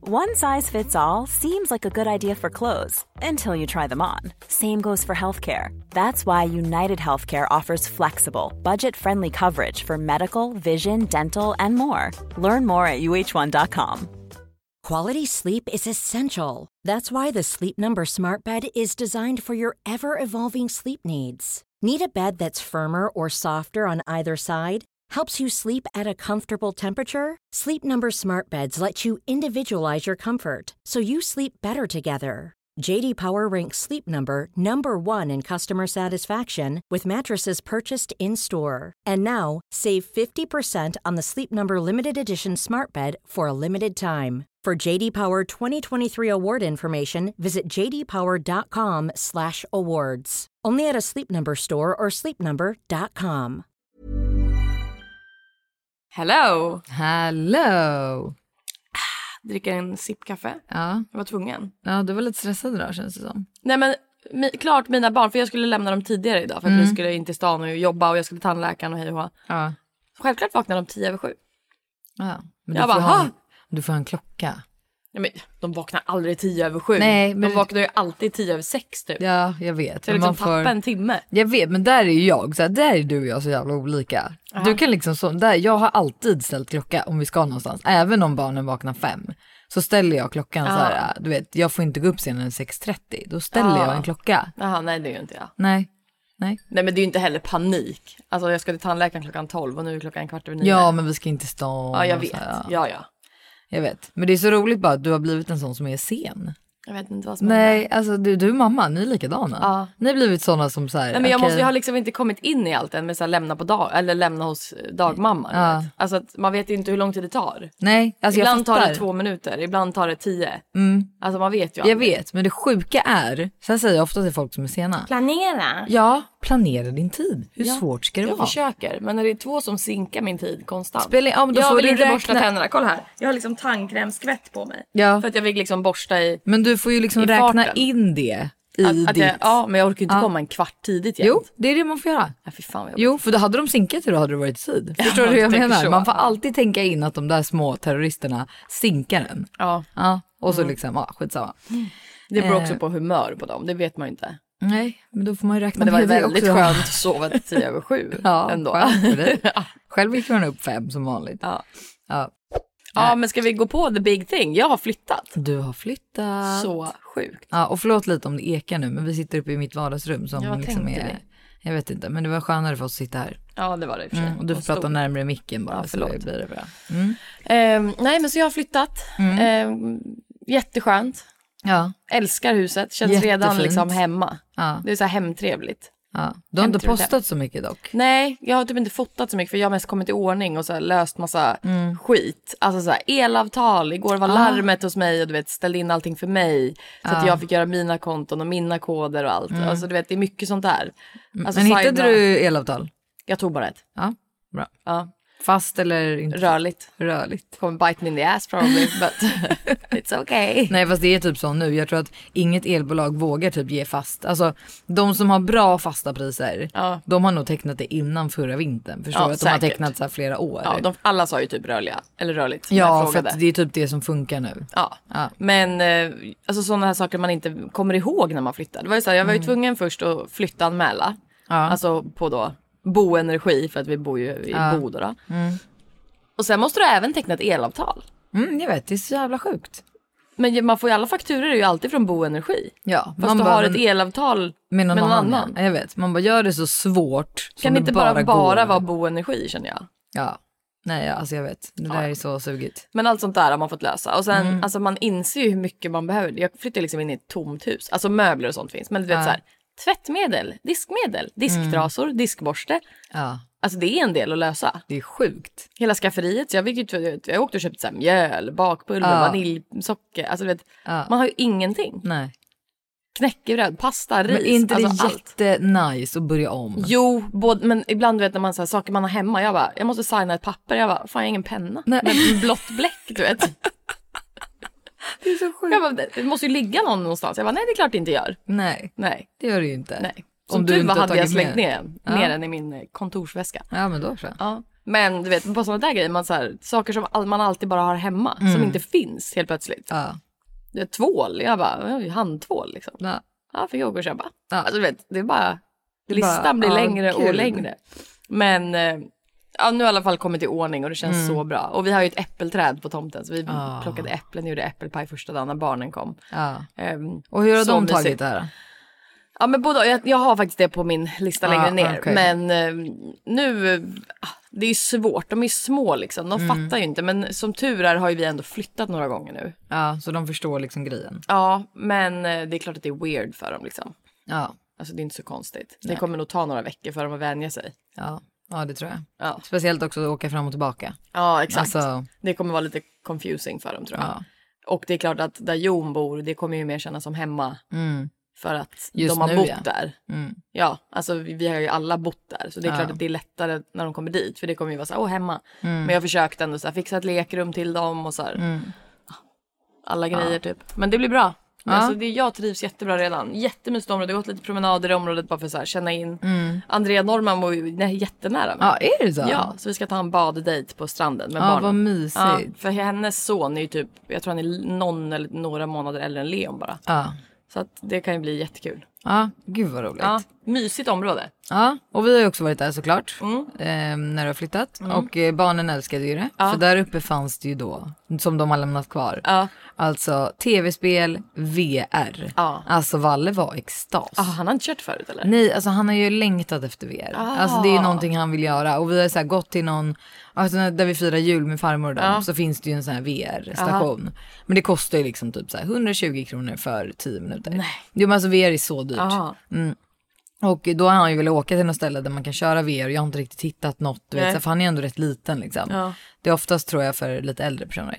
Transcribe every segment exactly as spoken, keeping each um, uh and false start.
One size fits all seems like a good idea for clothes until you try them on. Same goes for healthcare. That's why United Healthcare offers flexible, budget-friendly coverage for medical, vision, dental, and more. Learn more at U H one dot com. Quality sleep is essential. That's why the Sleep Number Smart Bed is designed for your ever-evolving sleep needs. Need a bed that's firmer or softer on either side? Helps you sleep at a comfortable temperature? Sleep Number Smart Beds let you individualize your comfort, so you sleep better together. J D Power ranks Sleep Number number one in customer satisfaction with mattresses purchased in-store. And now, save fifty percent on the Sleep Number Limited Edition Smart Bed for a limited time. For J D Power twenty twenty-three award information, visit j d power dot com slash awards. Only at a Sleep Number store or sleep number dot com. Hello! Hello! Dricker en sipp kaffe. Ja. Jag var tvungen. Ja, du var lite stressad idag, känns det som. Nej, men mi- klart mina barn, för jag skulle lämna dem tidigare idag för att Mm. vi skulle in till stan och jobba och jag skulle tandläkaren och hej och hå. Ja. Självklart vaknade de tio över sju. Ja. Men Jag du, bara, får ha, "Ha?" en- du får ha en klocka. Ja, men de vaknar aldrig tio över sju. Nej, men- De vaknar ju alltid tio över sex typ. Ja, jag vet. Så jag Men liksom man får... tappa en timme. Jag vet, men där är ju jag. Så här, där är du och jag så jävla olika. Du kan liksom så, där, jag har alltid ställt klocka om vi ska någonstans. Även om barnen vaknar fem. Så ställer jag klockan så här, du vet, jag får inte gå upp senare än sex trettio. Då ställer Ja. jag en klocka. Jaha, nej det är ju inte jag. Nej. Nej. Nej, men det är ju inte heller panik. Alltså jag ska till tandläkaren klockan tolv och nu är klockan kvart över nio. Ja, men vi ska inte stå. Ja, jag och vet. så här, ja. Ja, ja. Jag vet. Men det är så roligt bara att du har blivit en sån som är sen. Jag vet inte vad som Nej, händer. alltså du, du och mamma, ni är likadana. Ja. Ni har blivit såna som så här. Nej, men jag, okej. måste, jag har liksom inte kommit in i allt än med så här, lämna på dag eller lämna hos dagmamma. du Ja. vet. Alltså att man vet inte hur lång tid det tar. Nej, alltså jag Ibland tar fattar. det två minuter, ibland tar det tio. Mm. Alltså man vet ju Jag aldrig. vet, men det sjuka är, så här säger jag ofta till folk som är sena. Planera. Ja, planera din tid. Hur Ja, svårt ska det Jag vara? försöker, men när det är två som sinkar min tid konstant. Spelar, ja, men då jag får vill du inte räkna... borsta tänderna. Kolla här. Jag har liksom tandkrämskvätt på mig. Ja. För att jag vill liksom borsta i... Men du får ju liksom I räkna farten. in det i Att, att ditt... jag, ja, men jag orkar inte Ja. komma en kvart tidigt igen. Jo, det är det man får göra. Ja, fy fan vad jag... Jo, för då hade de sinkat idag hade det varit i tid. Förstår Ja, du hur jag jag tänker menar? så. Man får Ja. alltid tänka in att de där små terroristerna sinkar en. Ja, Ja, och så Mm. liksom, ja, skitsamma. det beror Eh. också på humör på dem. Det vet man ju inte. Nej, men då får man ju räkna Men det var ju med väldigt också. skönt att sova till tio över sju. Ja, ändå. skönt för dig. ja. Själv gick man upp fem som vanligt. Ja. Ja. ja, men ska vi gå på the big thing? Jag har flyttat. Du har flyttat. Så sjukt. Ja, och förlåt lite om det ekar nu, men vi sitter uppe i mitt vardagsrum som Ja, vad liksom tänkte är... ni? Jag vet inte, men det var skönare för oss att sitta här. Ja, det var det i och för sig. Mm, och du får Och prata stor. närmare micken bara, Ja, så förlåt. det blir det bra. Mm. Ehm, nej, men så jag har flyttat. Mm. Ehm, jätteskönt. Ja, Älskar huset. Känns Jättefint. redan liksom hemma. ja, Det är så här hemtrevligt. ja. Du har inte Hemtrevligt. postat så mycket dock. Nej, jag har typ inte fotat så mycket för jag har mest kommit i ordning och så här löst massa Mm. skit. Alltså så här elavtal. Igår var Ah. larmet hos mig och du vet ställde in allting för mig. Så att Ah. jag fick göra mina konton och mina koder och allt. Alltså du vet, det är mycket sånt där. Alltså, Men hittade sidorna- du elavtal? Jag tog bara ett. Ja, bra. Ja, Fast eller inte? rörligt. Rörligt. Kommer bite me in the ass probably, but it's okay. Nej, fast det är typ så nu. Jag tror att inget elbolag vågar typ ge fast. Alltså, de som har bra fasta priser, Ja. de har nog tecknat det innan förra vintern. Förstår Ja, du? Att de har säkert. tecknat så här flera år. Ja, de, alla sa ju typ rörliga, eller rörligt. när jag Ja, för frågade. att det är typ det som funkar nu. Ja, Ja. men eh, alltså sådana här saker man inte kommer ihåg när man flyttar. Det var ju så här, jag var ju tvungen först att flyttanmäla. Ja. Alltså på då Boenergi, för att vi bor ju i Ja. Bodo då. Och sen måste du även teckna ett elavtal. Mm, jag vet, det är så jävla sjukt. Men man får ju alla fakturer är ju alltid från Boenergi. Ja, Fast du bara, har men- ett elavtal med någon, med någon annan. annan. Ja, jag vet, man bara gör det så svårt som Kan det inte bara, bara, bara går. vara Boenergi, känner jag. Ja, nej, alltså jag vet. Det där är så sugigt. Men allt sånt där har man fått lösa. Och sen, Mm. alltså man inser ju hur mycket man behöver. Jag flyttar liksom in i ett tomt hus. Alltså möbler och sånt finns. Men du vet Ja. så här, tvättmedel, diskmedel, disktrasor, diskborste. Ja, Alltså det är en del att lösa. det är sjukt. Hela skafferiet. Så jag, fick ju, jag åkte och köpte så här mjöl, bakpulver, Ja. vaniljsocker. Alltså du vet, Ja. man har ju ingenting. Nej. Knäckebröd, pasta, ris. Men är inte det alltså allt. jättenice att börja om? Jo, både, men ibland vet när man så här, saker man har hemma. Jag bara, jag måste signa ett papper. Jag bara, fan jag har ingen penna. Nej. Med blått bläck, du vet. Det är så sjukt. Jag bara, det- det måste ju ligga någon någonstans. Jag bara, nej det är klart det inte gör. Nej, Nej, det gör det ju inte. nej. Om Som du tur inte var har hade jag tagit slängt med. ner en. Ja. Ner den i min eh, kontorsväska. Ja, men då så. Ja. Men du vet, på sådana där grejer, man så här, saker som man alltid bara har hemma, mm. som inte finns helt plötsligt. Ja. Det är tvål, jag bara, handtvål liksom. Ja, ja fick jag åka och köpa. Ja. Alltså du vet, det är bara, listan bara, blir ja, längre kul. och längre. Men ja, nu har i alla fall kommit i ordning och det känns mm. så bra. Och vi har ju ett äppelträd på tomten, så vi oh. plockade äpplen och gjorde äppelpaj första dagen när barnen kom. Ja. Um, och hur har de tagit det här? Ja, men både, jag, jag har faktiskt det på min lista ah, längre ner. Okay. Men uh, nu, uh, det är svårt. De är små liksom. De mm. fattar ju inte. Men som tur är har ju vi ändå flyttat några gånger nu. Ja, så de förstår liksom grejen. Ja, men uh, det är klart att det är weird för dem liksom. Ja. Alltså det är inte så konstigt. Nej. Det kommer nog ta några veckor för dem att vänja sig. Ja, ja det tror jag. Ja. Speciellt också att åka fram och tillbaka. Ja, exakt. Alltså... Det kommer vara lite confusing för dem tror jag. Ja. Och det är klart att där Jon bor, det kommer ju mer kännas som hemma. Mm. För att just de har nu, bott ja. där. Mm. Ja, alltså vi, vi har ju alla bott där. Så det är ja. klart att det är lättare när de kommer dit. För det kommer ju vara så här, åh hemma. Mm. Men jag försökte ändå så här, fixa ett lekrum till dem och så här. Mm. Alla grejer ja. typ. Men det blir bra. Ja. Alltså, det, jag trivs jättebra redan. Jättemysigt område. Jag har gått lite promenader i området bara för att känna in. Mm. Andrea Norman var ju nej, jättenära mig. Ja, är det så? Ja, så vi ska ta en baddejt på stranden med ja, barnen. Vad mysigt. Ja, för hennes son är ju typ, jag tror han är någon eller några månader äldre än Leon bara. Ja. Så att det kan ju bli jättekul. Ja, gud vad roligt. Ja, mysigt område. Ja, och vi har ju också varit där såklart. Mm. Eh, när du har flyttat. Mm. Och eh, barnen älskade ju det. Ja. För där uppe fanns det ju då, som de har lämnat kvar. Ja. Alltså tv-spel, V R. Ja. Alltså Valle var extas. Ah, han har inte kört förut eller? Nej, alltså han har ju längtat efter V R. Ah. Alltså det är ju någonting han vill göra. Och vi har så här gått till någon, alltså där vi firar jul med farmor och dem, ja. så finns det ju en sån här V R-station. Aha. Men det kostar ju liksom typ så här hundratjugo kronor för tio minuter. Nej. Jo men alltså V R är så dyrt. Mm. Och då har han ju velat åka till något ställe där man kan köra V R. Jag har inte riktigt hittat något, du vet, så för han är ändå rätt liten liksom. Ja. Det är oftast tror jag för lite äldre personer.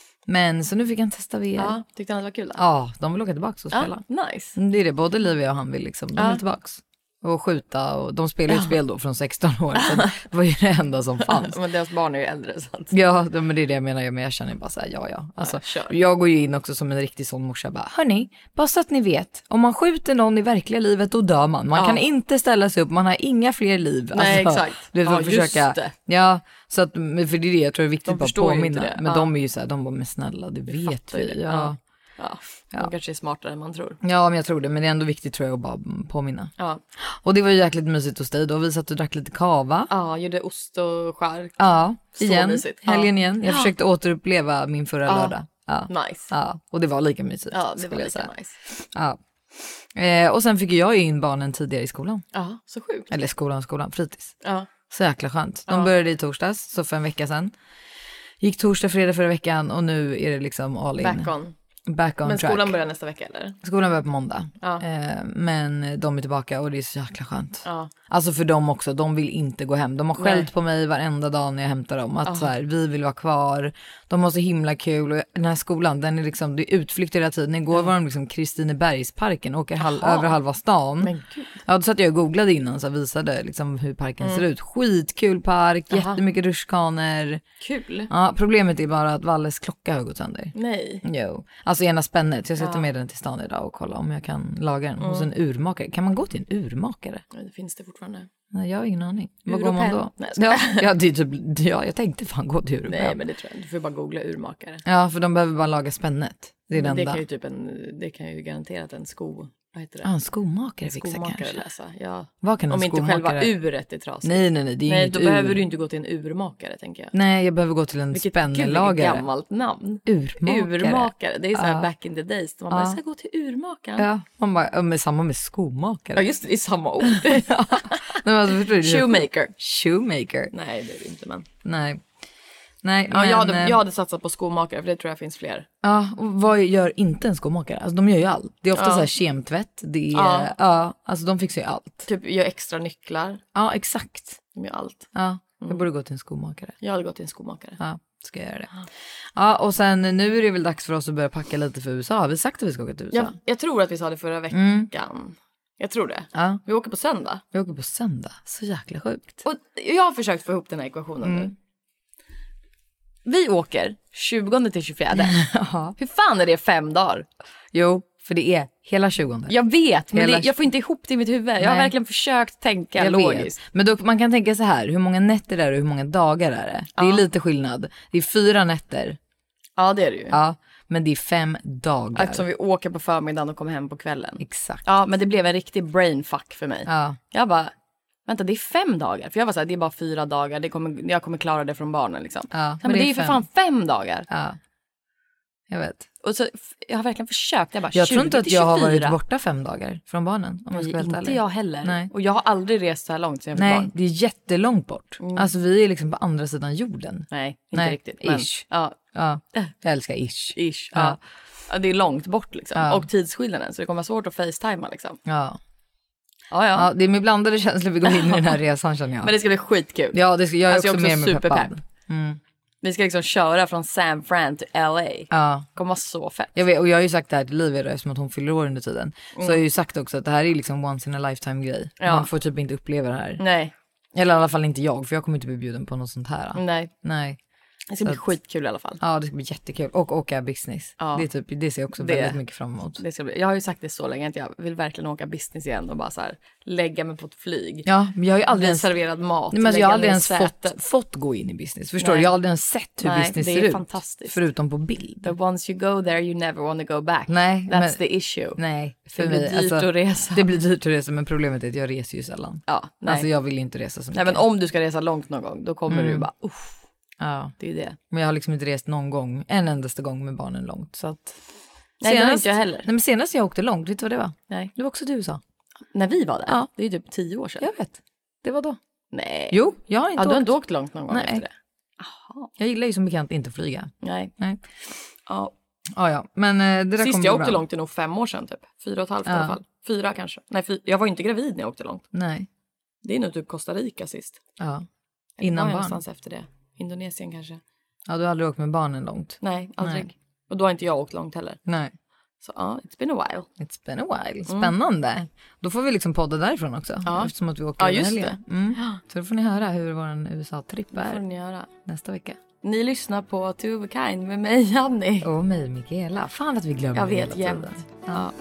Men så nu fick han testa V R. Ja, tyckte han det var kul då? Ja, de vill åka tillbaka och spela. Ja, nice. Det är det, både Livia och han vill liksom, de ja. vill tillbaka. Och skjuta, och de spelar ju ett spel då från sexton år, så det var ju det enda som fanns. Men deras barn är ju äldre. Så att... Ja, men det är det jag menar, men jag känner bara så här, ja ja. Alltså, ja, jag går ju in också som en riktig sån morsa, bara, hörni, bara så att ni vet, om man skjuter någon i verkliga livet, då dör man. Man ja. kan inte ställa sig upp, man har inga fler liv. Nej, alltså, exakt. Du vet, ja, försöka, just det. Ja, så att, för det är det jag tror är viktigt de att påminna. Det. Men ja. de är ju så här, de var med snälla, det vi vet vi. Det. Ja. Ja. Ja, de ja. kanske är smartare än man tror. Ja, men jag tror det. Men det är ändå viktigt tror jag att bara påminna. Ja. Och det var ju jäkligt mysigt hos dig då. Vi satt och drack lite kava. Ja, gjorde ost och skärk. Ja, så igen. Mysigt. Helgen ja. igen. Jag ja. försökte återuppleva min förra ja. lördag. Ja. Nice. Ja, och det var lika mysigt. Ja, det var lika nice. Ja. Eh, och sen fick jag ju in barnen tidigare i skolan. Ja, så sjukt. Eller skolan, skolan, fritids. Ja. Så jäkla skönt. De ja. började i torsdags, så för en vecka sedan. Gick torsdag, fredag förra veckan och nu är det liksom all in. Back on. Back on men track. skolan börjar nästa vecka eller? Skolan börjar på måndag. Ja. Eh, men de är tillbaka och det är så jäkla skönt. Ja. Alltså för dem också, de vill inte gå hem. De har skällt Nej. på mig varenda dag när jag hämtar dem. Att så här, vi vill vara kvar. De har så himla kul. Och den här skolan, den är liksom, det är utflykt hela tiden. Igår mm. var de liksom Kristinebergsparken. Åker halv, över halva stan. Men gud. Ja, då satt jag och googlade innan så jag visade liksom hur parken mm. ser ut. Skitkul park, Aha. jättemycket rutschkanor. Kul. Ja, problemet är bara att Valles klocka har gått sönder. Nej. Jo. Alltså ena spännet. Jag ska ja. ta med den till stan idag och kolla om jag kan laga den mm. hos en urmakare. Kan man gå till en urmakare? Ja, det finns det fortfarande. Nej, jag har ingen aning. Vad går man då? Nej, ja, ja, det är typ, ja, jag tänkte fan gå till urmakare. Nej, men det tror jag. Du får bara googla urmakare. Ja, för de behöver bara laga spännet. Det är det enda. Det kan ju typ en, det kan ju garanterat en sko, vad heter det? Ja, en skomakare fixar skomakare kanske. Läsa. Ja. Vad kan en Om skomakare? inte själva uret är trasigt. Nej, nej, nej. Det är nej, inget då ur. behöver du inte gå till en urmakare, tänker jag. Nej, jag behöver gå till en vilket, spännelagare. Vilket gammalt namn. Urmakare. Urmakare. Det är så här ja. back in the days. Man bara, jag ska gå till urmakaren. Ja, man bara, men samma med skomakare. Ja, just det. Det är samma ord. ja. Nej, alltså, förstår du? Shoemaker. Shoemaker. Nej, det är det inte, men. Nej. Nej, ja, men, jag, hade, jag hade satsat på skomakare, för det tror jag finns fler. Ja, och vad gör inte en skomakare? Alltså de gör ju allt. Det är ofta ja. så här kemtvätt. Det är, ja. ja, alltså de fixar ju allt. Typ gör extra nycklar. Ja, exakt. De gör allt. Ja, jag mm. borde gå till en skomakare. Jag hade gått till en skomakare. Ja, ska jag göra det. Ja. ja, och sen nu är det väl dags för oss att börja packa lite för U S A. Har vi sagt att vi ska åka till U S A? Jag, jag tror att vi sa det förra veckan. Mm. Jag tror det. Ja. Vi åker på söndag. Vi åker på söndag. Så jäkla sjukt. Och jag har försökt få ihop den här ekvationen mm. nu. Vi åker tjugonde till tjugofjärde. Hur fan är det fem dagar? Jo, För det är hela tjugonde. Jag vet, men hela... det, jag får inte ihop det i mitt huvud. Nej. Jag har verkligen försökt tänka jag logiskt. Vet. Men då, man kan tänka så här, hur många nätter är det och hur många dagar är det? Det är ja. lite skillnad. Det är fyra nätter. Ja, det är det ju. Ja, men det är fem dagar. Eftersom vi åker på förmiddagen och kommer hem på kvällen. Exakt. Ja, men det blev en riktig brainfuck för mig. Ja. Jag bara, vänta, det är fem dagar. För jag var så här, det är bara fyra dagar. Det kommer, jag kommer klara det från barnen liksom. Ja, men, men det, det är ju för fem. fan fem dagar. Ja, jag vet. Och så, jag har verkligen försökt. Jag, bara, jag tror inte att jag har varit tjugofyra. Borta fem dagar från barnen. Om jag ska Nej, inte ärlig. jag heller. Nej. Och jag har aldrig rest så här långt sen jag fick Nej, barn. det är jättelångt bort. Mm. Alltså vi är liksom på andra sidan jorden. Nej, inte Nej, riktigt. Men, ish. Ja. Ja, jag älskar ish. Ish, ja. ja. ja. Det är långt bort liksom. Ja. Och tidsskillnaden. Så det kommer vara svårt att facetima liksom. Ja. Ja, ja. Ja, det är med blandade känslor vi går in i den här resan känner jag. Men det ska bli skitkul. Ja, det ska, jag är alltså, också, jag är också mer med superpepp. peppad. Mm. Vi ska liksom köra från San Fran till L A. Ja. Det kommer vara så fett. Jag vet, och jag har ju sagt det här till Livia då, eftersom att hon fyller år under tiden. Mm. Så jag har ju sagt också att det här är liksom once in a lifetime grej. Ja. Man får typ inte uppleva det här. Nej. Eller i alla fall inte jag, för jag kommer inte bli bjuden på något sånt här. Nej. Nej. Det ska så bli att, skitkul i alla fall. Ja, det ska bli jättekul. Och åka business. Ja. Det, är typ, det ser jag också det, väldigt mycket fram emot. Det ska bli, jag har ju sagt det så länge att jag vill verkligen åka business igen och bara så här lägga mig på ett flyg. Ja, men jag har ju aldrig ens serverat mat. Nej, men jag har aldrig ens fått, fått gå in i business. Förstår du? Jag har aldrig ens sett hur Nej, business det ser är ut. Fantastiskt. Förutom på bild. But once you go there you never want to go back. Nej, That's men, the issue. Nej, för det mig, blir dyrt alltså, att resa. Det blir dyrt att resa, men problemet är att jag reser ju sällan. Ja, nej. Alltså jag vill inte resa så mycket. Nej, men om du ska resa långt någon gång, då kommer mm. du bara, uff. Ja, det är det. Men jag har liksom inte rest någon gång, en endaste gång med barnen långt. Så att... Nej, senast, det har inte jag heller. Nej, men senast jag åkte långt, vet du vad det var? Nej. Det var också du U S A. När vi var där? Ja. Det är typ tio år sedan. Jag vet. Det var då. Nej. Jo, jag har inte ja, åkt. Du har inte åkt långt någon gång Nej. efter det? Aha. Jag gillar ju som bekant inte att flyga. Nej. Nej. Ja. Ja, ja. Men eh, det där Sist kommer jag bra. åkte långt är nog fem år sedan typ. Fyra och ett halvt ja. i alla fall. Fyra kanske. Nej, fyra. Jag var inte gravid när jag åkte långt. Nej. Det är nog typ Costa Rica sist. Ja. Innan barn. Någonstans efter det. Indonesien kanske. Ja, du har aldrig åkt med barnen långt. Nej, aldrig. Nej. Och då har inte jag åkt långt heller. Nej. Så ja, it's been a while. It's been a while. Spännande. Mm. Då får vi liksom podda därifrån också. Ja. Eftersom att vi åker ja, just det. Mm. Så då får ni höra hur vår U S A-tripp är. Det får ni höra. Nästa vecka. Ni lyssnar på Two of a Kind med mig, Janni. Och mig, Mikaela. Fan att vi glömmer jag vet, hela tiden. Ja.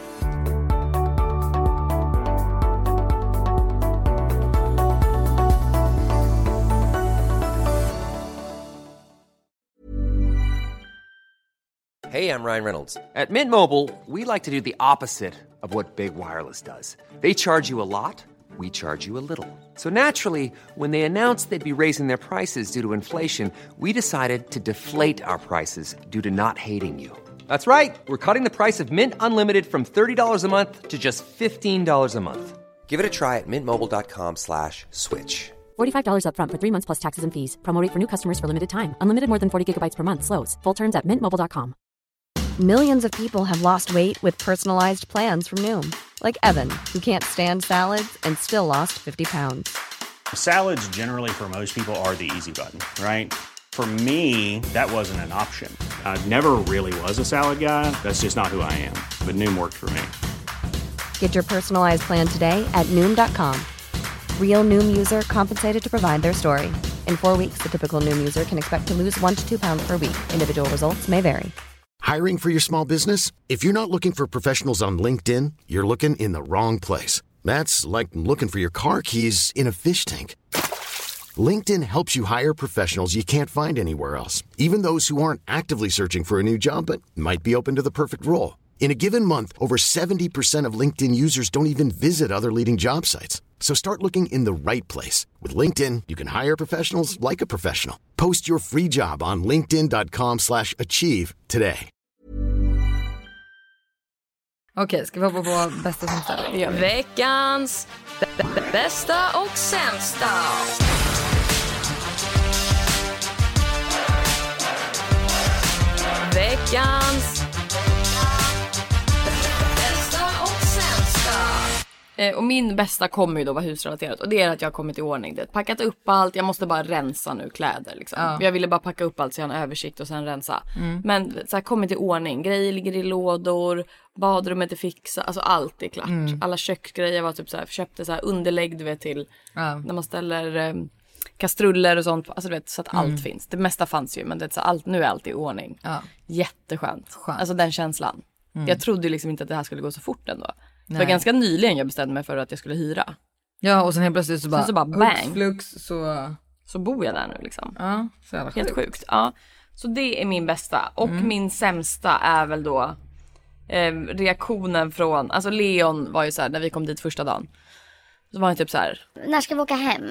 Hey, I'm Ryan Reynolds. At Mint Mobile, we like to do the opposite of what Big Wireless does. They charge you a lot, we charge you a little. So naturally, when they announced they'd be raising their prices due to inflation, we decided to deflate our prices due to not hating you. That's right. We're cutting the price of Mint Unlimited from thirty dollars a month to just fifteen dollars a month. Give it a try at mintmobile.com slash switch. forty-five dollars up front for three months plus taxes and fees. Promo rate for new customers for limited time. Unlimited more than forty gigabytes per month. Slows full terms at mint mobile dot com. Millions of people have lost weight with personalized plans from Noom. Like Evan, who can't stand salads and still lost fifty pounds. Salads generally for most people are the easy button, right? For me, that wasn't an option. I never really was a salad guy. That's just not who I am. But Noom worked for me. Get your personalized plan today at Noom dot com. Real Noom user compensated to provide their story. In four weeks, the typical Noom user can expect to lose one to two pounds per week. Individual results may vary. Hiring for your small business? If you're not looking for professionals on LinkedIn, you're looking in the wrong place. That's like looking for your car keys in a fish tank. LinkedIn helps you hire professionals you can't find anywhere else, even those who aren't actively searching for a new job but might be open to the perfect role. In a given month, over seventy percent of LinkedIn users don't even visit other leading job sites. So start looking in the right place. With LinkedIn, you can hire professionals like a professional. Post your free job on linkedin dot com slash achieve today. Okej, ska vi hoppa på bästa och sämsta? Ja. Veckans b- b- bästa och sämsta. Veckans bästa och sämsta. Eh, och min bästa kommer ju då vara husrelaterat. Och det är att jag har kommit i ordning. Det packat upp allt. Jag måste bara rensa nu kläder liksom. Ja. Jag ville bara packa upp allt så jag har en översikt och sen rensa. Mm. Men så här, kommit i ordning. Grejer ligger i lådor. Badrummet är fixat. Alltså allt är klart. Mm. Alla köksgrejer var typ så här. Köpte så här underlägg du vet till. Ja. När man ställer eh, kastruller och sånt. Alltså du vet så att mm. allt finns. Det mesta fanns ju. Men det är så allt, nu är allt i ordning. Ja. Jätteskönt. Skönt. Alltså den känslan. Mm. Jag trodde liksom inte att det här skulle gå så fort ändå. Det var ganska nyligen jag bestämde mig för att jag skulle hyra. Ja, och sen helt plötsligt så bara, så bara bang. Flux, så... så bor jag där nu liksom. Ja, så helt sjukt. sjukt. Ja. Så det är min bästa. Och mm. min sämsta är väl då eh, reaktionen från, alltså Leon var ju så här, när vi kom dit första dagen. Så var han typ så här: när ska vi åka hem?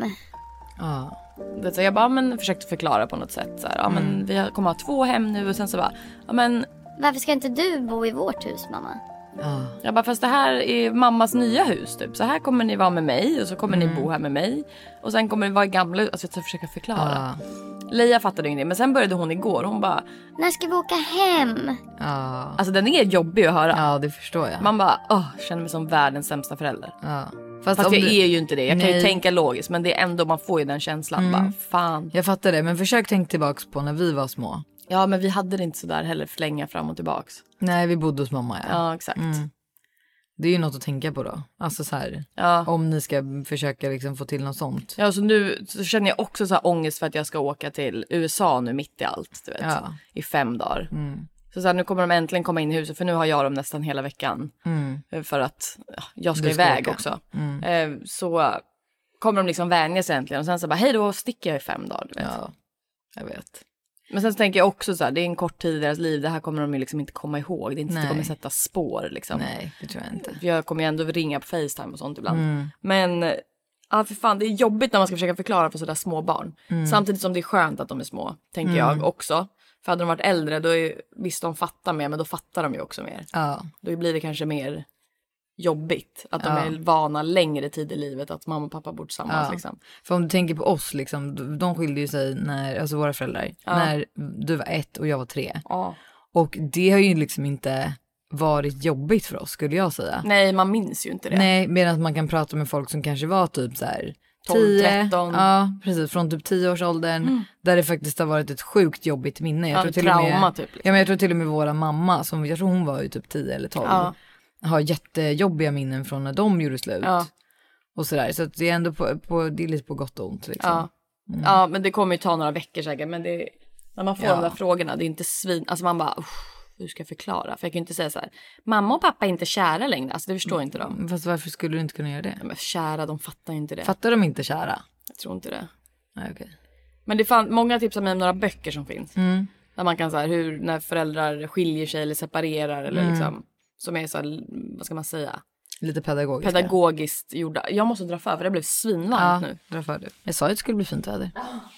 Ja. Det, så jag bara, men försökte förklara på något sätt. Så här, ja, mm. men vi kommer ha två hem nu. Och sen så bara, ja men... varför ska inte du bo i vårt hus, mamma? Ja. Jag bara, fast det här är mammas nya hus typ. Så här kommer ni vara med mig. Och så kommer mm. ni bo här med mig. Och sen kommer ni vara i gamla hus. Alltså jag ska försöka förklara. Ja. Leia fattade ingenting. Men sen började hon igår. Hon bara, när ska vi åka hem? Ja. Alltså den är jobbig att höra. Ja, det förstår jag. Man bara, åh, känner mig som världens sämsta förälder. Ja. Fast, Fast jag du... är ju inte det. Jag Nej. kan ju tänka logiskt. Men det är ändå, man får ju den känslan. Mm. Bara, fan. Jag fattar det. Men försök tänka tillbaka på när vi var små. Ja, men vi hade det inte så där heller flänga fram och tillbaks. Nej, vi bodde hos mamma, ja. Ja, exakt. Mm. Det är ju något att tänka på då. Alltså så här, ja. Om ni ska försöka liksom få till något sånt. Ja, så nu så känner jag också så här ångest för att jag ska åka till U S A nu mitt i allt, du vet. Ja. I fem dagar. Mm. Så, så här, nu kommer de äntligen komma in i huset, för nu har jag dem nästan hela veckan. Mm. För att ja, jag ska, ska iväg åka. också. Mm. Eh, så kommer de liksom vänja sig äntligen. Och sen så bara, hej då sticker jag i fem dagar, du vet. Ja, jag vet. Men sen så tänker jag också så här, det är en kort tid i deras liv. Det här kommer de ju liksom inte komma ihåg. Det är inte så att det kommer sätta spår liksom. Nej, det tror jag inte. För jag kommer ju ändå ringa på FaceTime och sånt ibland. Mm. Men, ja för fan, det är jobbigt när man ska försöka förklara för sådär små barn. Mm. Samtidigt som det är skönt att de är små, tänker mm. jag också. För hade de varit äldre, då är, visst de fattar mer, men då fattar de ju också mer. Ja. Då blir det kanske mer jobbigt. Att de ja. är vana längre tid i livet att mamma och pappa bor tillsammans. Ja. Liksom. För om du tänker på oss, liksom, de skilde ju sig när, alltså våra föräldrar, ja. när du var ett och jag var tre. Ja. Och det har ju liksom inte varit jobbigt för oss, skulle jag säga. Nej, man minns ju inte det. Nej, medan man kan prata med folk som kanske var typ så här tolv tretton. Ja, precis. Från typ tioårsåldern. Mm. Där det faktiskt har varit ett sjukt jobbigt minne. Jag ja, tror till trauma och med, typ. Liksom. Ja, men jag tror till och med våra mamma, som jag tror hon var ju typ tio eller tolv. Ja. Har jättejobbiga minnen från när de gjorde slut. Ja. Och sådär. Så att det är ändå på, på, det är lite på gott och ont. Liksom. Ja. Mm. Ja, men det kommer ju ta några veckor säkert. Men det, när man får ja. de där frågorna, det är inte svin... Alltså man bara, hur ska jag förklara? För jag kan ju inte säga så här, mamma och pappa är inte kära längre. Alltså det förstår inte de. Fast varför skulle du inte kunna göra det? Ja, men kära, de fattar ju inte det. Fattar de inte kära? Jag tror inte det. Nej, okej. Men det fann, många tipsar mig om några böcker som finns. Mm. Där man kan så här, hur, när föräldrar skiljer sig eller separerar eller mm. liksom... Som är så här, vad ska man säga? Lite pedagogiska. Pedagogiskt gjorda. Jag måste dra för, för det blev svinvarmt ja, nu. Dra för du. Jag sa att det skulle bli fint väder.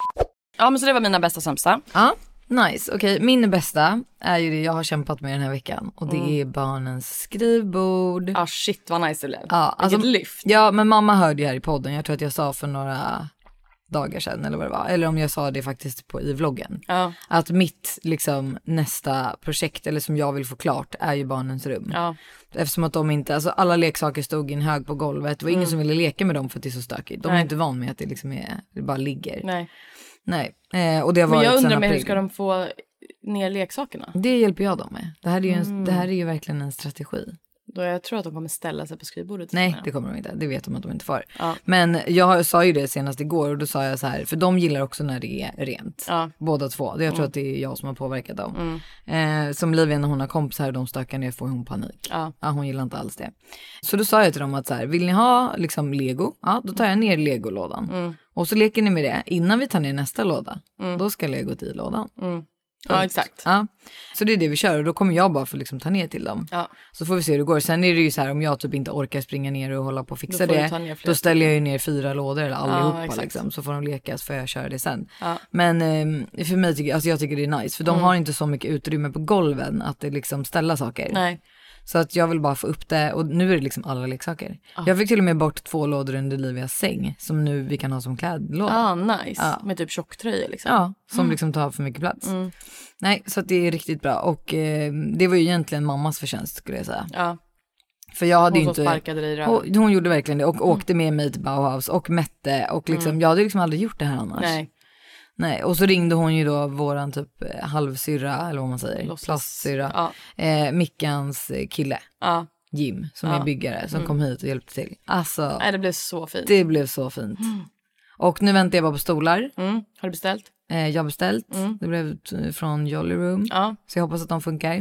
Ja, men så det var mina bästa sämsta. Ja, nice. Okej, okay. Min bästa är ju det jag har kämpat med den här veckan. Och det mm. är barnens skrivbord. Ja, ah, shit vad nice det blev. Ja, alltså, lyft. Ja, men mamma hörde ju här i podden. Jag tror att jag sa för några dagar sedan eller vad det var. Eller om jag sa det faktiskt på i vloggen. Ja. Att mitt liksom nästa projekt, eller som jag vill få klart, är ju barnens rum. Ja. Eftersom att de inte, alltså alla leksaker stod i en hög på golvet. Det var ingen mm. som ville leka med dem för att det är så stökigt. De Nej. är inte van med att det liksom är, det bara ligger. Nej. Nej. Eh, och det har varit. Men jag undrar med hur ska de få ner leksakerna? Det hjälper jag dem med. Det här är ju, en, mm. det här är ju verkligen en strategi. Då jag tror att de kommer ställa sig på skrivbordet. Nej, det kommer de inte. Det vet de att de inte får. Ja. Men jag sa ju det senast igår och då sa jag så här, för de gillar också när det är rent. Ja. Båda två. Jag tror mm. att det är jag som har påverkat dem. Mm. Eh, som Livia när hon har kompisar och de stökar ner får hon panik. Ja. Ja, hon gillar inte alls det. Så då sa jag till dem att så här, vill ni ha liksom Lego? Ja, då tar jag ner Lego-lådan. Mm. Och så leker ni med det innan vi tar ner nästa låda. Mm. Då ska Legot i lådan. Mm. Ja, exakt. Ja. Så det är det vi kör och då kommer jag bara få liksom ta ner till dem. Ja. Så får vi se hur det går. Sen är det ju så här, om jag typ inte orkar springa ner och hålla på och fixa då det, då ställer jag ju ner fyra lådor eller allihopa ja, liksom, så får de leka så får jag köra det sen. Ja. Men eh, för mig tycker, alltså jag tycker det är nice för de mm. har inte så mycket utrymme på golven att det liksom ställa saker. Nej. Så att jag vill bara få upp det och nu är det liksom alla leksaker. Ah. Jag fick till och med bort två lådor under Livias säng som nu vi kan ha som klädlåda. Ah, nice. Ja. Med typ tjocktröjor liksom. Ja, som mm. liksom tar för mycket plats. Mm. Nej, så att det är riktigt bra och eh, det var ju egentligen mammas förtjänst skulle jag säga. Ja. För jag hade hon ju inte sparkade dig i röven. hon, hon gjorde verkligen det och mm. åkte med mig till Bauhaus och mätte och liksom mm. jag hade liksom aldrig gjort det här annars. Nej. Nej, och så ringde hon ju då våran typ halvsyrra eller vad man säger, plastsyrra, ja. eh, Mickans kille. Ja. Jim som ja. är byggare som mm. kom hit och hjälpte till. Alltså, nej, det blev så fint. Det blev så fint. Mm. Och nu väntar jag bara på stolar. Mm. Har du beställt? Eh, jag har beställt. Mm. Det blev t- från Jolly Room. Ja. Så jag hoppas att de funkar.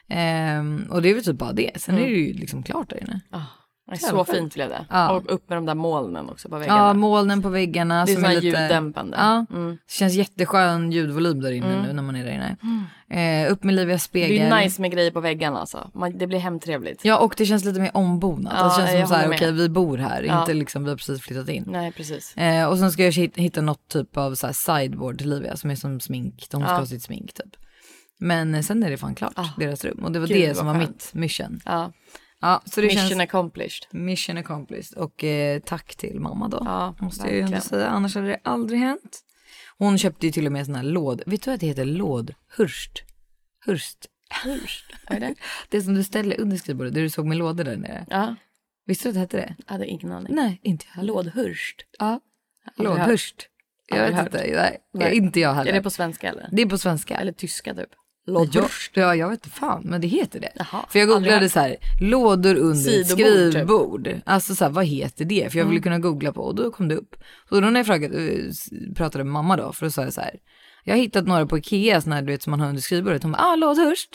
Ehm, och det är väl typ bara det. Sen mm. är det ju liksom klart där inne. Oh. Nej, så fint blev det. Ja. Och upp med de där molnen också på väggarna. Ja, molnen på väggarna. Det är som är är lite ljuddämpande. Ja, mm. det känns jätteskön ljudvolym där inne mm. nu när man är där inne. Mm. Eh, upp med Livias spegel. Det är nice med grejer på väggarna alltså. Man, det blir hemtrevligt. Ja, och det känns lite mer ombonat. Ja, det känns som så här, okej, okay, vi bor här. Ja. Inte liksom, vi har precis flyttat in. Nej, precis. Eh, och sen ska jag hitta något typ av så här sideboard till Livia som är som smink. De ska ja. ha sitt smink typ. Men sen är det fan klart, ah. deras rum. Och det var Gud, det som var, var mitt mission. Ja. Ja, så det mission känns... accomplished. Mission accomplished. Och eh, tack till mamma då. Ja, måste jag ju ändå säga. Annars hade det aldrig hänt. Hon köpte ju till och med sån här låd. Vet du att det heter lådhurst? Hurst. Hurst. Vad är det? Det som du ställer under skrivbordet. Det du såg med lådor där nere. Ja. Visste du att det hette det? Jag hade ingen aning. Nej, inte jag. Lådhurst. Ja. Lådhurst. Jag vet hört. inte. Nej, Nej. Inte jag heller. Är det på svenska eller? Det är på svenska. Eller tyska typ. Lådhurst. Ja, jag vet inte fan, men det heter det. Jaha, för jag googlade så här, lådor under ett Sidobord, skrivbord. Typ. Alltså så här, vad heter det? För jag ville mm. kunna googla på och då kom det upp. Så då när jag frågade, pratade med mamma då, för att säga så här, jag har hittat några på Ikea såna här, du vet, som man har under skrivbordet. Hon bara, ah, lådhurst.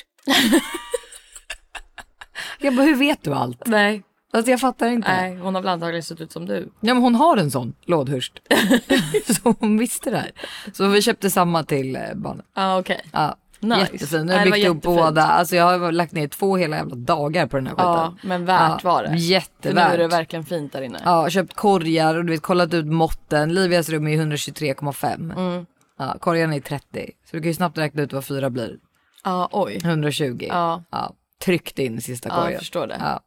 Jag bara, hur vet du allt? Nej. Alltså jag fattar inte. Nej, hon har väl antagligen sett ut som du. Ja, men hon har en sån lådhurst. Så hon visste det här. Så vi köpte samma till barnen. Ah, okej. Okay. Ja, nice. Jättefin. Nu har jag byggt upp båda. Alltså jag har lagt ner två hela jävla dagar på den här skiten. Ja, men värt ja, var det. Jättevärt. För nu är det verkligen fint där inne. Ja, köpt korgar och du vet, kollat ut måtten. Livias rum är etthundratjugotre komma fem. Mm. Ja, korgarna är trettio. Så du kan ju snabbt räkna ut vad fyra blir. Ja, oj. etthundratjugo. Ja. Ja, tryckt in sista korgen. Ja, jag förstår det. Ja.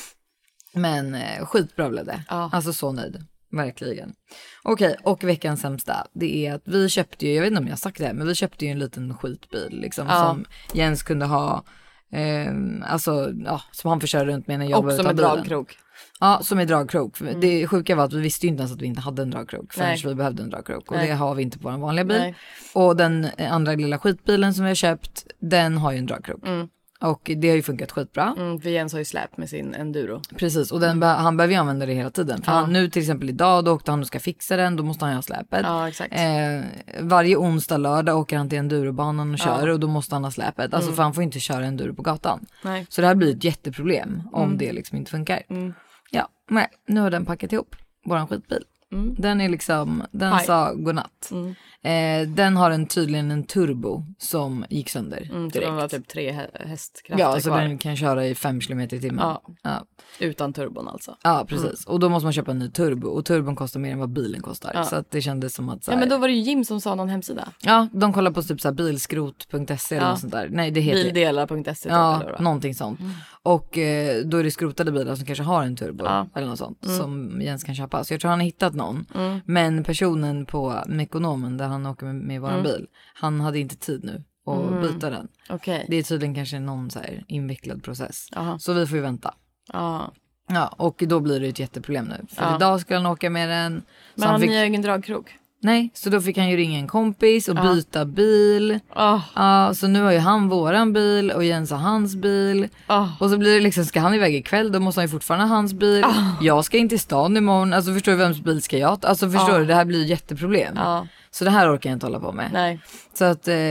Men eh, skitbra blev det. Ja. Alltså så nöjd. Verkligen. Okej, och veckans sämsta. Det är att vi köpte ju, jag vet inte om jag har sagt det här, men vi köpte ju en liten skitbil liksom, ja. som Jens kunde ha. Eh, alltså, ja, som han får köra runt med när jag och som är dragkrok. Ja, som är dragkrok. Mm. Det sjuka var att vi visste ju inte ens att vi inte hade en dragkrok förrän vi behövde en dragkrok. Och Nej. det har vi inte på vår vanliga bil. Nej. Och den andra lilla skitbilen som vi har köpt, den har ju en dragkrok. Mm. Och det har ju funkat skitbra. Mm, för Jens har ju släp med sin enduro. Precis, och den mm. be- han behöver ju använda det hela tiden. För ja. han, nu till exempel idag, då åkte han och ska fixa den. Då måste han ha släpet. Ja, exakt. Eh, varje onsdag, lördag åker han till endurobanan och kör. Ja. Och då måste han ha släpet. Alltså mm. för han får inte köra enduro på gatan. Nej. Så det här blir ett jätteproblem om mm. det liksom inte funkar. Mm. Ja, men nu har den packat ihop. Våran skitbil. Mm. Den är liksom, den Hi. sa godnatt. Mm. Eh, den har en tydligen en turbo som gick sönder mm, direkt. Den var typ tre hästkrafter Ja, så kvar. den kan köra i fem kilometer i timmen. Ja. Ja. Utan turbon alltså. Ja, precis. Mm. Och då måste man köpa en ny turbo. Och turbon kostar mer än vad bilen kostar. Ja. Så att det kändes som att så här... Ja, men då var det ju Jim som sa någon hemsida. Ja, de kollar på typ så här bilskrot punkt se eller ja. något sånt där. Nej, det heter... Bildelar punkt se. Ja, eller någonting sånt. Mm. Och eh, då är det skrotade bilar som kanske har en turbo. Ja. Eller något sånt. Mm. Som Jens kan köpa. Så jag tror han har hittat någon. Mm. Men personen på Mekonomen där han åker med, med våran mm. bil. Han hade inte tid nu att mm. byta den. Okay. Det är tydligen kanske någon så här invecklad process. Aha. Så vi får ju vänta. Ja. Ja, och då blir det ett jätteproblem nu. För ja. idag ska han åka med den. Men han, han fick... har ingen dragkrok. Nej, så då fick han ju ringa en kompis och ja. byta bil. Oh. Ja, så nu har ju han våran bil och Jens har hans bil. Oh. Och så blir det liksom, ska han iväg ikväll, då måste han ju fortfarande ha hans bil. Oh. Jag ska in till stan imorgon. Alltså förstår du, vems bil ska jag ta? Alltså förstår oh. du, det här blir ett jätteproblem. Oh. Så det här orkar jag inte hålla på med. Nej. Så att eh,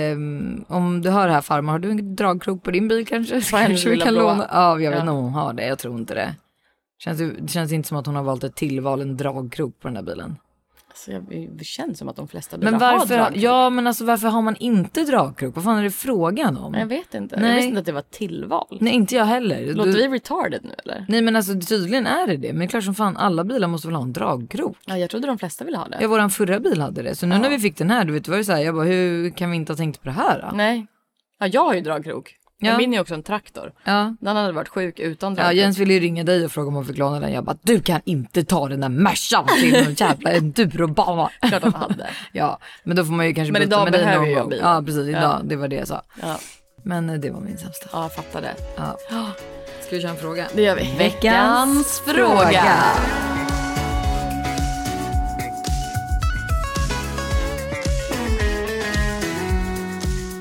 om du hör det här farmor, har du en dragkrok på din bil kanske? Så kanske vi kan låna. Ja, jag vet inte om hon har det, jag tror inte det. Känns, det känns inte som att hon har valt ett tillval, en dragkrok på den där bilen. Alltså jag, det känns som att de flesta bilar men varför, har dragkrok. Ja, men alltså varför har man inte dragkrok? Vad fan är det frågan om? Jag vet inte. Nej. Jag visste inte att det var tillval. Nej, inte jag heller. Låter du... vi retarded nu eller? Nej, men alltså tydligen är det det. Men det är klart som fan, alla bilar måste väl ha en dragkrok. Ja, jag trodde de flesta ville ha det. Ja, våran förra bil hade det. Så nu ja. när vi fick den här, du vet, var det så här, jag bara, hur kan vi inte ha tänkt på det här då? Nej. Ja, jag har ju dragkrok. Ja. Min är också en traktor. Ja. Den hade varit sjuk utan dragkrok. Ja, Jens ville ju ringa dig och fråga om hon fick låna den. Jag bara, du kan inte ta den där Mercan till någon jävla endurobana. Klart att han hade. Ja, men då får man ju kanske men idag med behöver dig jag bilen. Ja, precis. Idag, ja. det var det jag sa. Ja. Men det var min sämsta. Ja, jag fattar det. Ja. Ska vi köra en fråga? Det gör vi. Veckans fråga.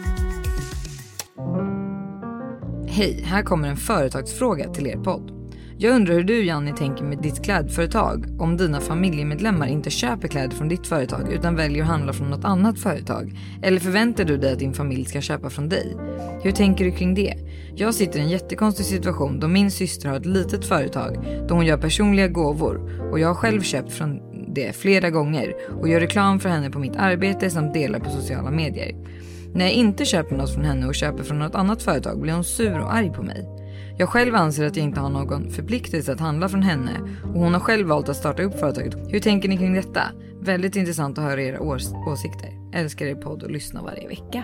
Hej, här kommer en företagsfråga till er podd. Jag undrar hur du, Janni, tänker med ditt klädföretag om dina familjemedlemmar inte köper kläder från ditt företag utan väljer att handla från något annat företag. Eller förväntar du dig att din familj ska köpa från dig? Hur tänker du kring det? Jag sitter i en jättekonstig situation då min syster har ett litet företag då hon gör personliga gåvor och jag har själv köpt från det flera gånger och gör reklam för henne på mitt arbete samt delar på sociala medier. När jag inte köper något från henne och köper från något annat företag blir hon sur och arg på mig. Jag själv anser att jag inte har någon förpliktelse att handla från henne och hon har själv valt att starta upp företaget. Hur tänker ni kring detta? Väldigt intressant att höra era ås- åsikter. Älskar er podd och lyssna varje vecka.